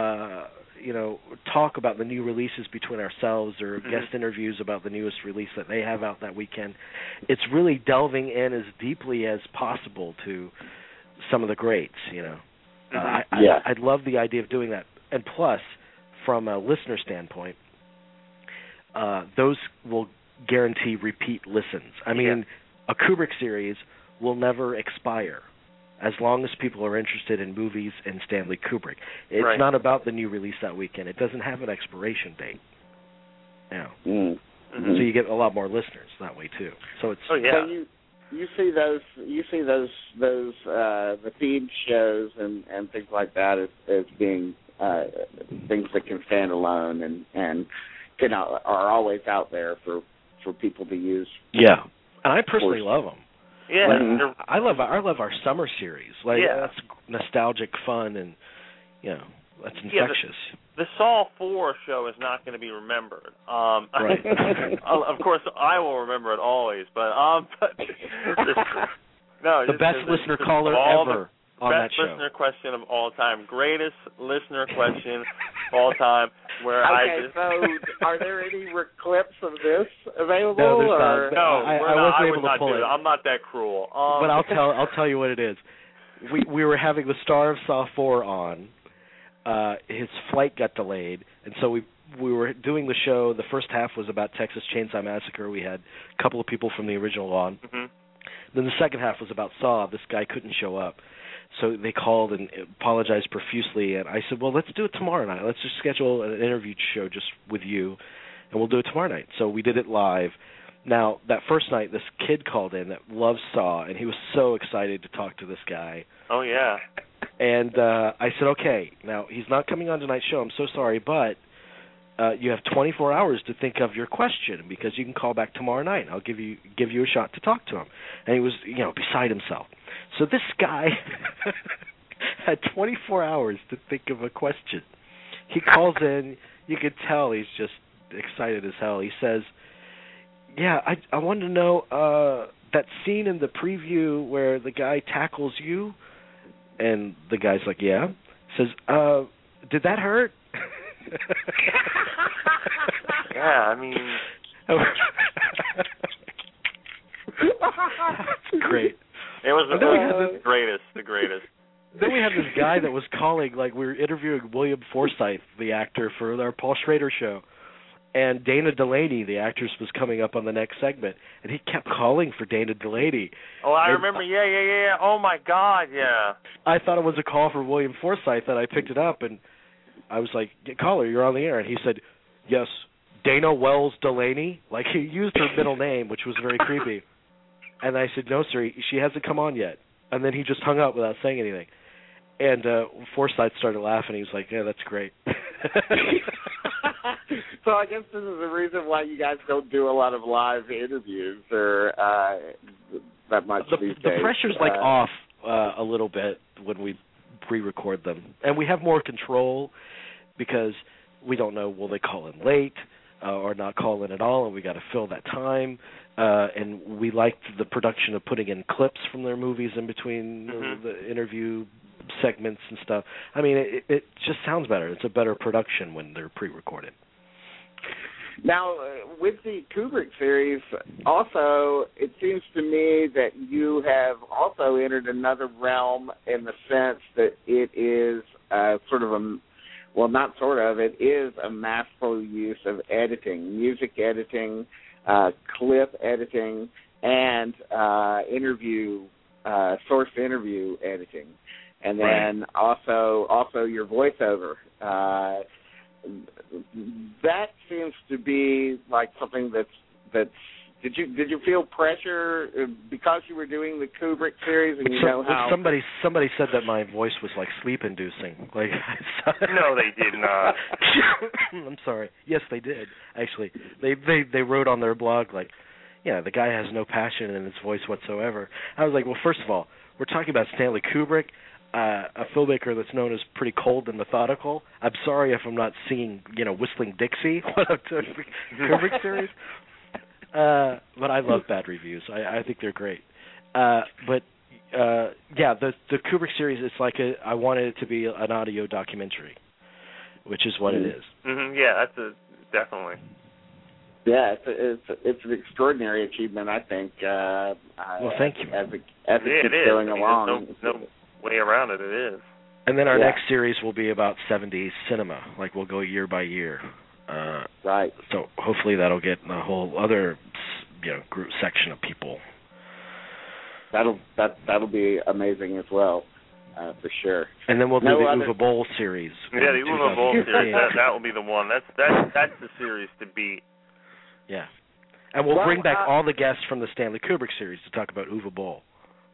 talk about the new releases between ourselves, or guest interviews about the newest release that they have out that weekend. It's really delving in as deeply as possible to some of the greats, I'd love the idea of doing that. And plus, from a listener standpoint, those will guarantee repeat listens. I mean, a Kubrick series will never expire as long as people are interested in movies and Stanley Kubrick. It's not about the new release that weekend. It doesn't have an expiration date. Yeah. So you get a lot more listeners that way too. So it's So you see those the theme shows and things like that as being things that can stand alone and are always out there for people to use. Yeah, and I personally love them. Yeah, like, I love our summer series. Like that's nostalgic fun, and that's infectious. The Saw 4 show is not going to be remembered. Right. Of course, I will remember it always. But no, the best listener caller ever on that show. Best listener question of all time. Greatest listener question of all time. Where so are there any clips of this available? No, there's or? not. I wasn't able to pull it. I'm not that cruel. But I'll tell you what it is. We were having the star of Saw 4 on. His flight got delayed, and so we were doing the show. The first half was about Texas Chainsaw Massacre. We had a couple of people from the original on. Then the second half was about Saw. This guy couldn't show up. So they called and apologized profusely, and I said, well, let's do it tomorrow night. Let's just schedule an interview show just with you, and we'll do it tomorrow night. So we did it live. Now, that first night, this kid called in that loves Saw, and he was so excited to talk to this guy. Oh, yeah. And I said, okay, now, he's not coming on tonight's show. I'm so sorry, but you have 24 hours to think of your question because you can call back tomorrow night. I'll give you a shot to talk to him. And he was, beside himself. So this guy had 24 hours to think of a question. He calls in. You could tell he's just excited as hell. He says, yeah, I wanted to know that scene in the preview where the guy tackles you. And the guy's like, yeah. Says, did that hurt? Yeah, I mean... That's great. It was the greatest. Then we had this guy that was calling, like we were interviewing William Forsythe, the actor, for our Paul Schrader show. And Dana Delaney, the actress, was coming up on the next segment. And he kept calling for Dana Delaney. Oh, I remember. Yeah. Oh, my God, yeah. I thought it was a call for William Forsythe, and I picked it up. And I was like, caller, you're on the air. And he said, yes, Dana Wells Delaney. Like, he used her middle name, which was very creepy. And I said, no, sir, she hasn't come on yet. And then he just hung up without saying anything. And Forsythe started laughing. He was like, yeah, that's great. So I guess this is the reason why you guys don't do a lot of live interviews or that much these days. The pressure's off a little bit when we pre-record them. And we have more control because we don't know, will they call in late or not call in at all, and we got to fill that time. And we liked the production of putting in clips from their movies in between the interview segments and stuff. I mean, it just sounds better. It's a better production when they're pre-recorded. Now, with the Kubrick series, also, it seems to me that you have also entered another realm in the sense that it is it is a masterful use of editing, music editing, clip editing, and source interview editing. And then also your voiceover. That seems to be like something that's. Did you feel pressure because you were doing the Kubrick series and how? Somebody said that my voice was like sleep-inducing. Like no, they did not. I'm sorry. Yes, they did. Actually, they wrote on their blog like, yeah, the guy has no passion in his voice whatsoever. I was like, well, first of all, we're talking about Stanley Kubrick, a filmmaker that's known as pretty cold and methodical. I'm sorry if I'm not singing, Whistling Dixie when I'm doing the Kubrick series. But I love bad reviews. I think they're great. The Kubrick series, it's like I wanted it to be an audio documentary, which is what it is. Mm-hmm. Yeah, that's definitely. Yeah, it's an extraordinary achievement, I think. Well, thank you. As it keeps going along. There's no way around it. It is. And then our next series will be about 70s cinema. Like we'll go year by year. Right. So hopefully that'll get a whole other group section of people. That'll be amazing as well, for sure. And then we'll do the Uwe Boll series. Yeah, the Uwe Boll series. That will be the one. That's the series to beat. Yeah. And we'll bring back all the guests from the Stanley Kubrick series to talk about Uwe Boll.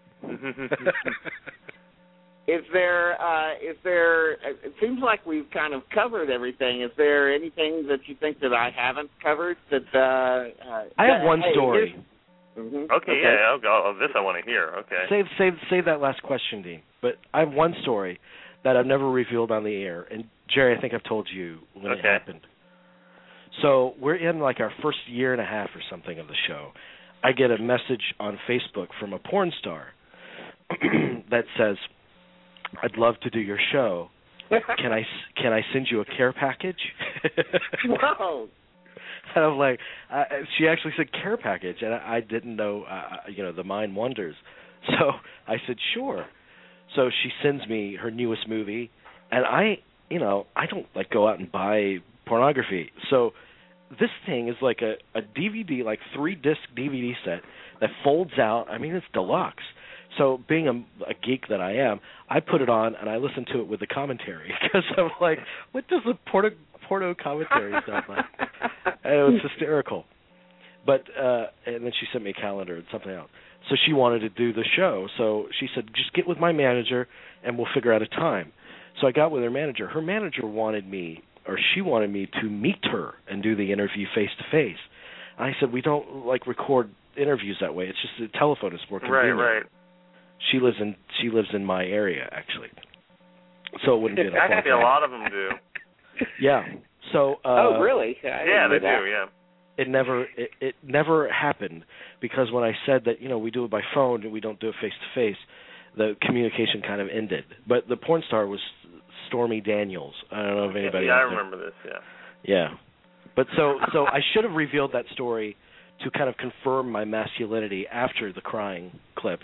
Is there? It seems like we've kind of covered everything. Is there anything that you think that I haven't covered? I have one story. Okay, yeah. This I want to hear. Okay. Save that last question, Dean. But I have one story that I've never revealed on the air, and Jerry, I think I've told you when it happened. So we're in like our first year and a half or something of the show. I get a message on Facebook from a porn star that says, "I'd love to do your show. Can I send you a care package?" Whoa! And I'm like, she actually said care package, and I didn't know, the mind wanders. So I said sure. So she sends me her newest movie, and I don't like go out and buy pornography. So this thing is like a DVD, like 3-disc DVD set that folds out. I mean, it's deluxe. So being a geek that I am, I put it on and I listen to it with the commentary because I'm like, what does the porno commentary sound like? And it was hysterical. But and then she sent me a calendar and something else. So she wanted to do the show. So she said, just get with my manager and we'll figure out a time. So I got with her manager. Her manager wanted me to meet her and do the interview face to face. I said, we don't like record interviews that way. It's just the telephone is more convenient. Right. She lives in my area actually, so it wouldn't be actually a lot of them do. Yeah. So. Oh really? Yeah, they do. Yeah. It never happened because when I said that we do it by phone and we don't do it face to face, the communication kind of ended. But the porn star was Stormy Daniels. I don't know if anybody. Yeah, I remember this. Yeah. Yeah, but so I should have revealed that story to kind of confirm my masculinity after the crying clip.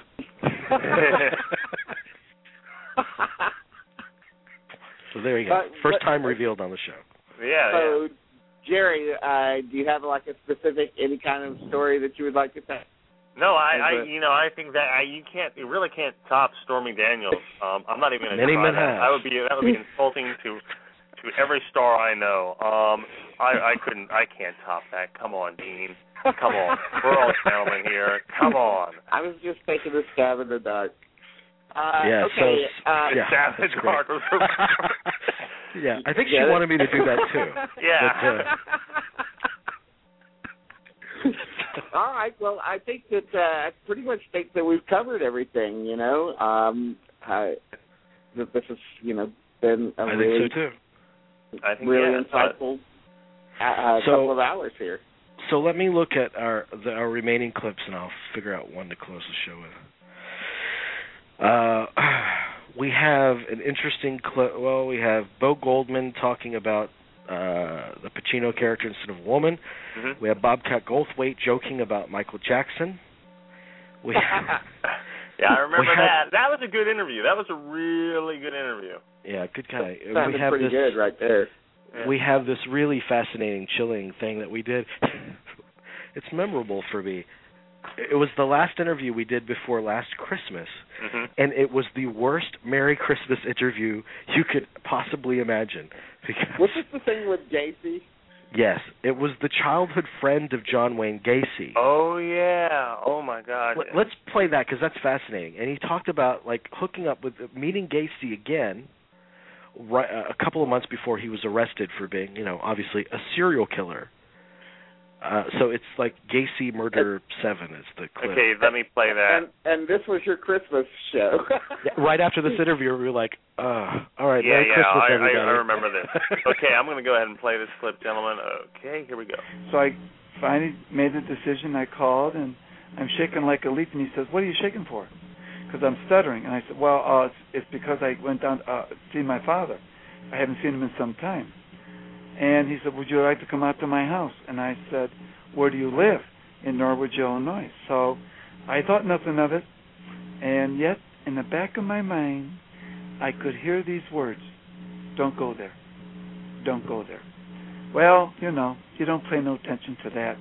So there you go. First time revealed on the show. Yeah. So, Jerry, do you have like a specific any kind of story that you would like to tell? No, I think that you really can't top Stormy Daniels. I'm not even going to try that. That would be insulting to every star I know. I can't top that. Come on, Dean. Come on. We're all gentlemen here. Come on. I was just taking a stab in the dark. Yeah, okay. Stab in the dark. Yeah, I think she wanted me to do that too. Yeah. But, all right. Well, I think that I pretty much think that we've covered everything. That this has been a really, think so too. I think really insightful couple of hours here. So let me look at our remaining clips, and I'll figure out one to close the show with. We have an interesting clip. Well, we have Bo Goldman talking about the Pacino character instead of woman. Mm-hmm. We have Bobcat Goldthwait joking about Michael Jackson. Yeah, I remember that. That was a good interview. That was a really good interview. Yeah, good guy. Sounded pretty good right there. Yeah. We have this really fascinating, chilling thing that we did. It's memorable for me. It was the last interview we did before last Christmas, and it was the worst Merry Christmas interview you could possibly imagine. Was this the thing with Gacy? Yes, it was the childhood friend of John Wayne Gacy. Oh, yeah. Oh, my God. Let's play that because that's fascinating. And he talked about, hooking up with, meeting Gacy again a couple of months before he was arrested for being, obviously a serial killer. So it's like Gacy Murder 7 is the clip. Okay, let me play that. And this was your Christmas show. Right after this interview, we were like, all right, Merry Christmas, everybody. I remember this. Okay, I'm going to go ahead and play this clip, gentlemen. Okay, here we go. So I finally made the decision. I called, and I'm shaking like a leaf, and he says, what are you shaking for? Because I'm stuttering. And I said, well, it's because I went down to see my father. I haven't seen him in some time. And he said, would you like to come out to my house? And I said, where do you live? In Norwich, Illinois. So I thought nothing of it. And yet, in the back of my mind, I could hear these words, don't go there. Don't go there. Well, you don't pay no attention to that.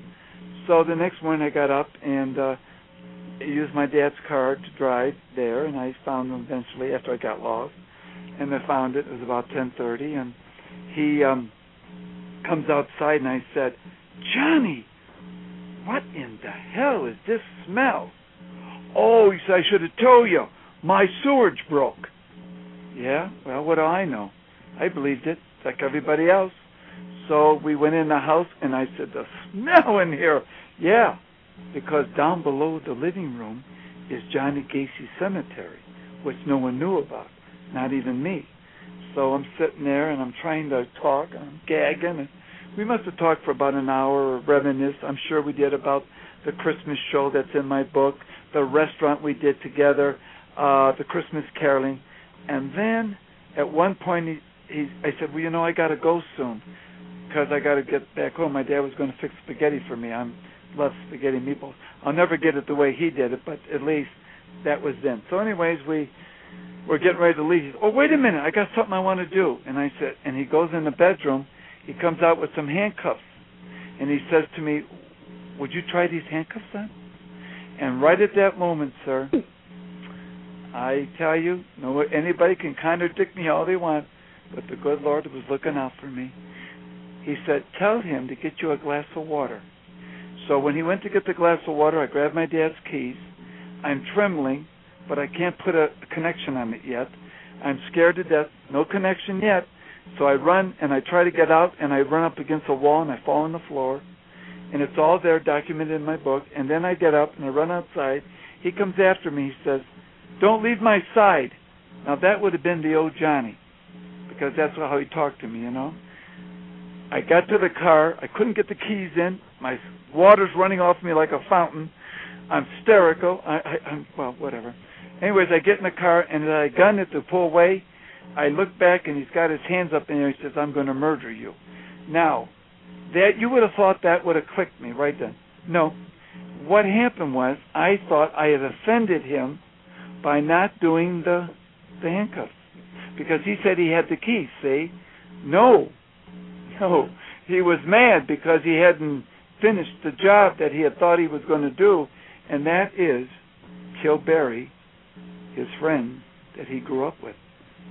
So the next morning I got up and used my dad's car to drive there, and I found him eventually after I got lost. And I found it. It was about 10:30, and he comes outside, and I said, "Johnny, what in the hell is this smell?" "Oh," he said, "I should have told you. My sewage broke." Yeah, well, what do I know? I believed it, like everybody else. So we went in the house, and I said, "The smell in here." Yeah, because down below the living room is Johnny Gacy's cemetery, which no one knew about, not even me. So I'm sitting there, and I'm trying to talk, and I'm gagging, and we must have talked for about an hour or reminisce. I'm sure we did about the Christmas show that's in my book, the restaurant we did together, the Christmas caroling. And then at one point I said, "Well, you know, I got to go soon because I got to get back home. My dad was going to fix spaghetti for me. I love spaghetti meatballs. I'll never get it the way he did it, but at least that was then." So anyways, we're getting ready to leave. He said, "Oh, wait a minute, I got something I want to do." And I said, and he goes in the bedroom. He comes out with some handcuffs, and he says to me, "Would you try these handcuffs on?" And right at that moment, sir, I tell you, anybody can contradict me all they want, but the good Lord was looking out for me. He said, "Tell him to get you a glass of water." So when he went to get the glass of water, I grabbed my dad's keys. I'm trembling, but I can't put a connection on it yet. I'm scared to death. No connection yet. So I run, and I try to get out, and I run up against a wall, and I fall on the floor. And it's all there documented in my book. And then I get up, and I run outside. He comes after me. He says, "Don't leave my side." Now, that would have been the old Johnny, because that's how he talked to me, you know. I got to the car. I couldn't get the keys in. My water's running off me like a fountain. I'm hysterical. I'm well, whatever. Anyways, I get in the car, and as I gun it to pull away, I look back, and he's got his hands up in there. He says, "I'm going to murder you." Now, that you would have thought that would have clicked me right then. No. What happened was I thought I had offended him by not doing the handcuffs, because he said he had the keys, see? No, he was mad because he hadn't finished the job that he had thought he was going to do, and that is kill Barry, his friend that he grew up with.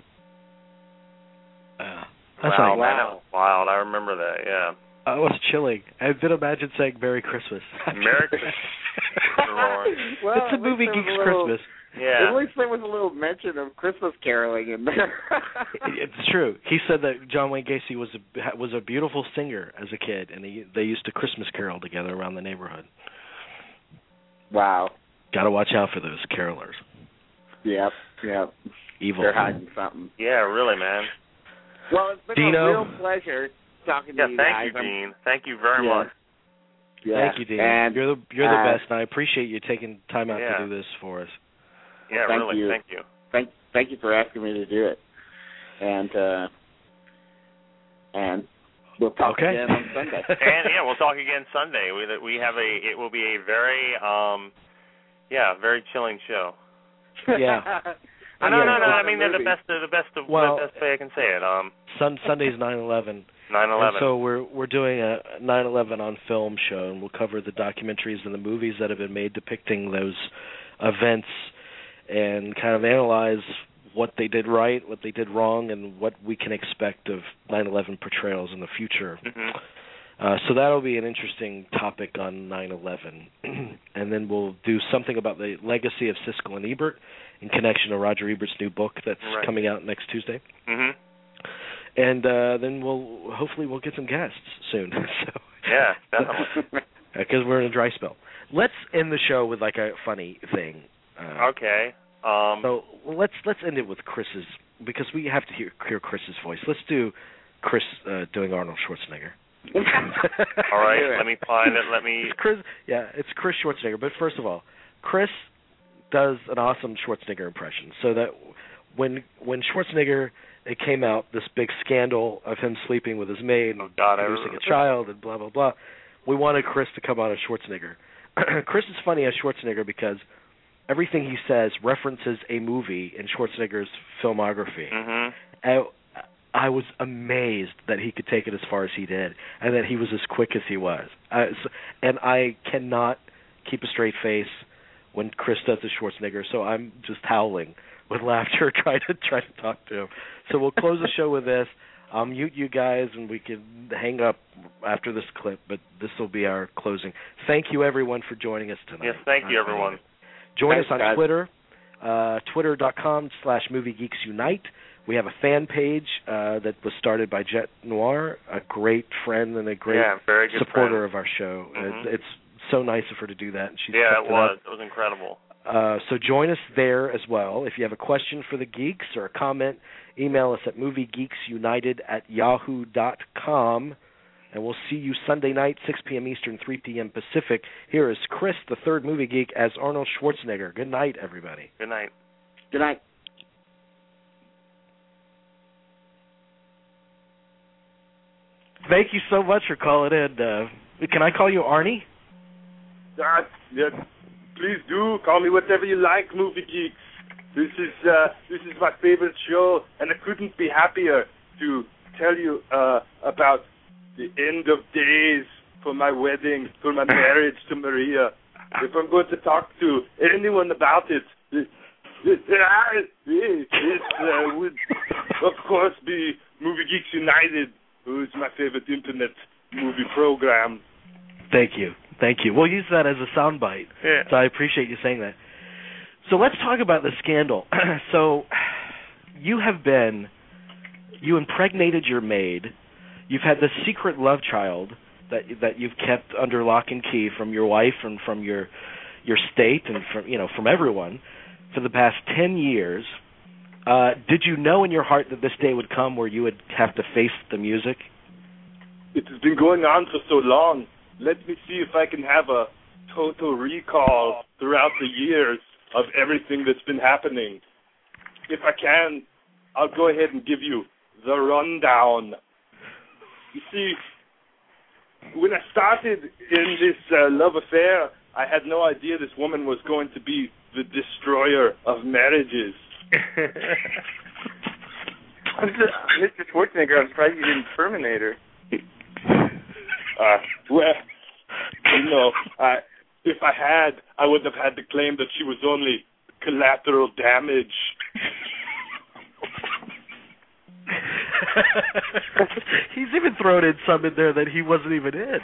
That's wow, man, that was wild. I remember that, yeah. It was chilling. I did imagine saying Merry Christmas. Merry Christmas. Well, it's a movie geek's Christmas. Yeah. At least there was a little mention of Christmas caroling in there. It's true. He said that John Wayne Gacy was a beautiful singer as a kid, and they used to Christmas carol together around the neighborhood. Wow. Got to watch out for those carolers. Yep. Evil. They're hiding something. Yeah, really, man. Well, it's been Dino, a real pleasure talking to you guys. Thank you, Dean. Thank you very much. Yeah. Thank you, Dean. And, you're the best, and I appreciate you taking time out to do this for us. Yeah, well, really. Thank you. Thank you for asking me to do it. And we'll talk again on Sunday. And we'll talk again Sunday. It will be a very very chilling show. Yeah. No. I mean, they're the best way I can say it. Sunday's 9/11. 9/11. And so we're doing a 9/11 on film show, and we'll cover the documentaries and the movies that have been made depicting those events, and kind of analyze what they did right, what they did wrong, and what we can expect of 9/11 portrayals in the future. Mm-hmm. So that'll be an interesting topic on 9/11. And then we'll do something about the legacy of Siskel and Ebert in connection to Roger Ebert's new book that's coming out next Tuesday. Mm-hmm. And then we'll get some guests soon. So, yeah, definitely. Because we're in a dry spell. Let's end the show with like a funny thing. Okay. So let's end it with Chris's, because we have to hear Chris's voice. Let's do Chris doing Arnold Schwarzenegger. All right. Let me find it. It's Chris Schwarzenegger. But first of all, Chris does an awesome Schwarzenegger impression. So that when Schwarzenegger, it came out, this big scandal of him sleeping with his maid and producing a child and blah, blah, blah, we wanted Chris to come out as Schwarzenegger. Chris is funny as Schwarzenegger because everything he says references a movie in Schwarzenegger's filmography. Mm-hmm. I was amazed that he could take it as far as he did, and that he was as quick as he was. And I cannot keep a straight face when Chris does the Schwarzenegger, so I'm just howling with laughter trying to talk to him. So we'll close the show with this. I'll mute you guys, and we can hang up after this clip, but this will be our closing. Thank you, everyone, for joining us tonight. Yes, thank you, everyone. Join us on Twitter, twitter.com/MovieGeeksUnite. We have a fan page that was started by Jet Noir, a great friend and a great very good supporter friend of our show. Mm-hmm. It's so nice of her to do that. And she's it was. up. It was incredible. So join us there as well. If you have a question for the Geeks or a comment, email us at moviegeeksunited@yahoo.com. And we'll see you Sunday night, 6 p.m. Eastern, 3 p.m. Pacific. Here is Chris, the third movie geek, as Arnold Schwarzenegger. Good night, everybody. Good night. Good night. Thank you so much for calling in. Can I call you Arnie? Yeah, please do. Call me whatever you like, Movie Geeks. This is my favorite show, and I couldn't be happier to tell you about the end of days for my wedding, for my marriage to Maria. If I'm going to talk to anyone about it, it would, of course, be Movie Geeks United, who is my favorite internet movie program. Thank you. We'll use that as a soundbite. Yeah. So I appreciate you saying that. So let's talk about the scandal. So you impregnated your maid. You've had this secret love child that you've kept under lock and key from your wife and from your state and from everyone for the past 10 years. Did you know in your heart that this day would come where you would have to face the music? It has been going on for so long. Let me see if I can have a total recall throughout the years of everything that's been happening. If I can, I'll go ahead and give you the rundown. You see, when I started in this love affair, I had no idea this woman was going to be the destroyer of marriages. Mr. Schwarzenegger, I'm surprised you didn't terminate her. Well, if I had, I would have had to claim that she was only collateral damage. He's even thrown in some in there that he wasn't even in.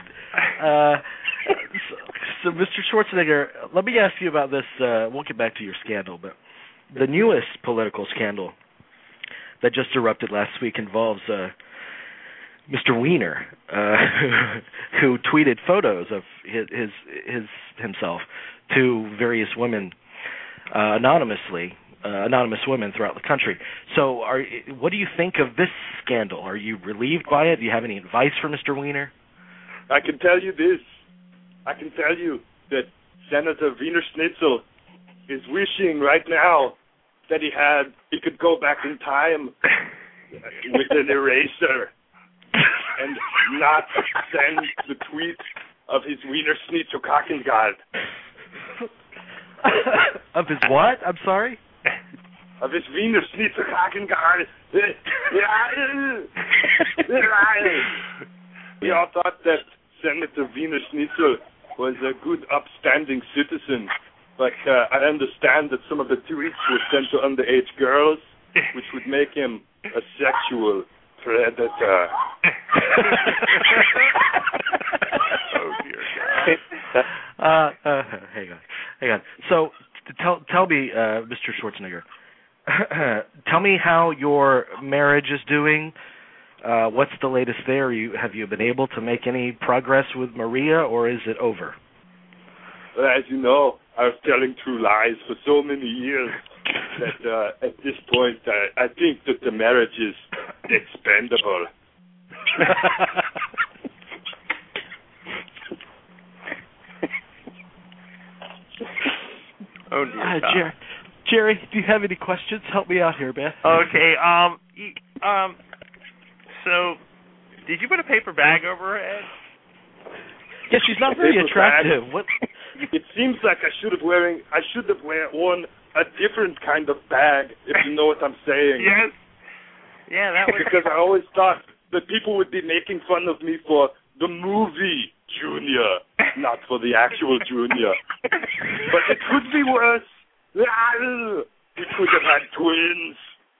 So, Mr. Schwarzenegger, let me ask you about this. We'll get back to your scandal, but the newest political scandal that just erupted last week involves Mr. Weiner, who tweeted photos of himself to various women anonymous women throughout the country. So what do you think of this scandal? Are you relieved by it? Do you have any advice for Mr. Weiner? I can tell you this. I can tell you that Senator Wiener Schnitzel is wishing right now that he could go back in time with an eraser and not send the tweet of his Wiener Schnitzel Kackengard. Of his what? I'm sorry? Of his Wiener Schnitzel Kackengard. We all thought that Senator Wiener Schnitzel was a good, upstanding citizen, but I understand that some of the tweets were sent to underage girls, which would make him a sexual predator. Oh, dear God. Hang on. So, tell me, Mr. Schwarzenegger, tell me how your marriage is doing. What's the latest there? Have you been able to make any progress with Maria, or is it over? Well, as you know, I was telling true lies for so many years that at this point, I think that the marriage is expendable. Oh, dear. Jerry, do you have any questions? Help me out here, man. Okay. So, did you put a paper bag over her head? Yeah, she's not very attractive. What? It seems like I should have worn a different kind of bag, if you know what I'm saying. Yes. Yeah, that was because I always thought that people would be making fun of me for the movie Junior, not for the actual Junior. But it could be worse. We could have had twins.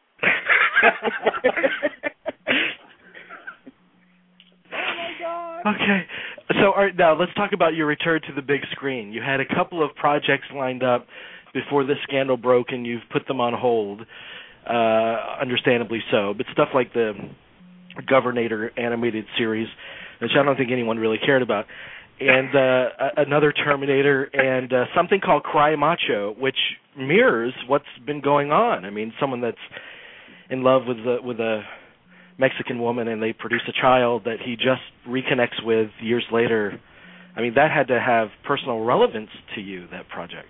Okay, so all right, now let's talk about your return to the big screen. You had a couple of projects lined up before this scandal broke, and you've put them on hold, understandably so. But stuff like the Governator animated series, which I don't think anyone really cared about, and another Terminator, and something called Cry Macho, which mirrors what's been going on. I mean, someone that's in love with a Mexican woman, and they produce a child that he just reconnects with years later. I mean, that had to have personal relevance to you, that project.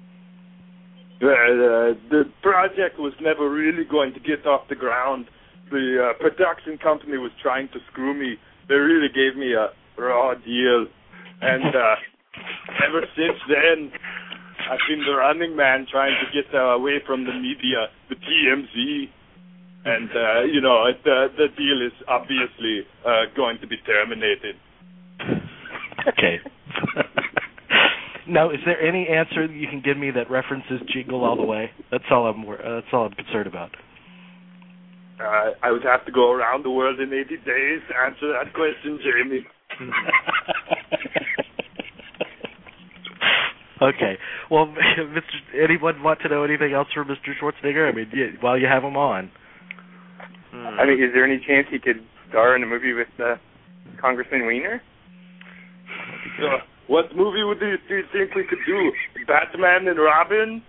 The project was never really going to get off the ground. The production company was trying to screw me. They really gave me a raw deal. And ever since then, I've been the running man trying to get away from the media, the TMZ. And, the deal is obviously going to be terminated. Okay. Now, is there any answer you can give me that references Jingle All the Way? That's all I'm concerned about. I would have to go around the world in 80 days to answer that question, Jamie. Okay. Well, anyone want to know anything else from Mr. Schwarzenegger? I mean, while you have him on. I mean, is there any chance he could star in a movie with Congressman Weiner? What movie do you think we could do? Batman and Robin?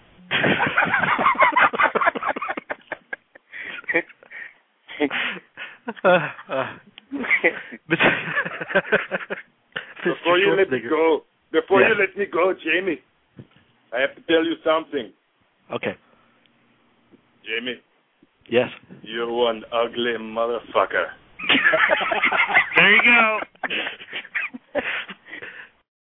Before you let me go, Jamie, I have to tell you something. Okay. Jamie. Yes. You're one ugly motherfucker. There you go.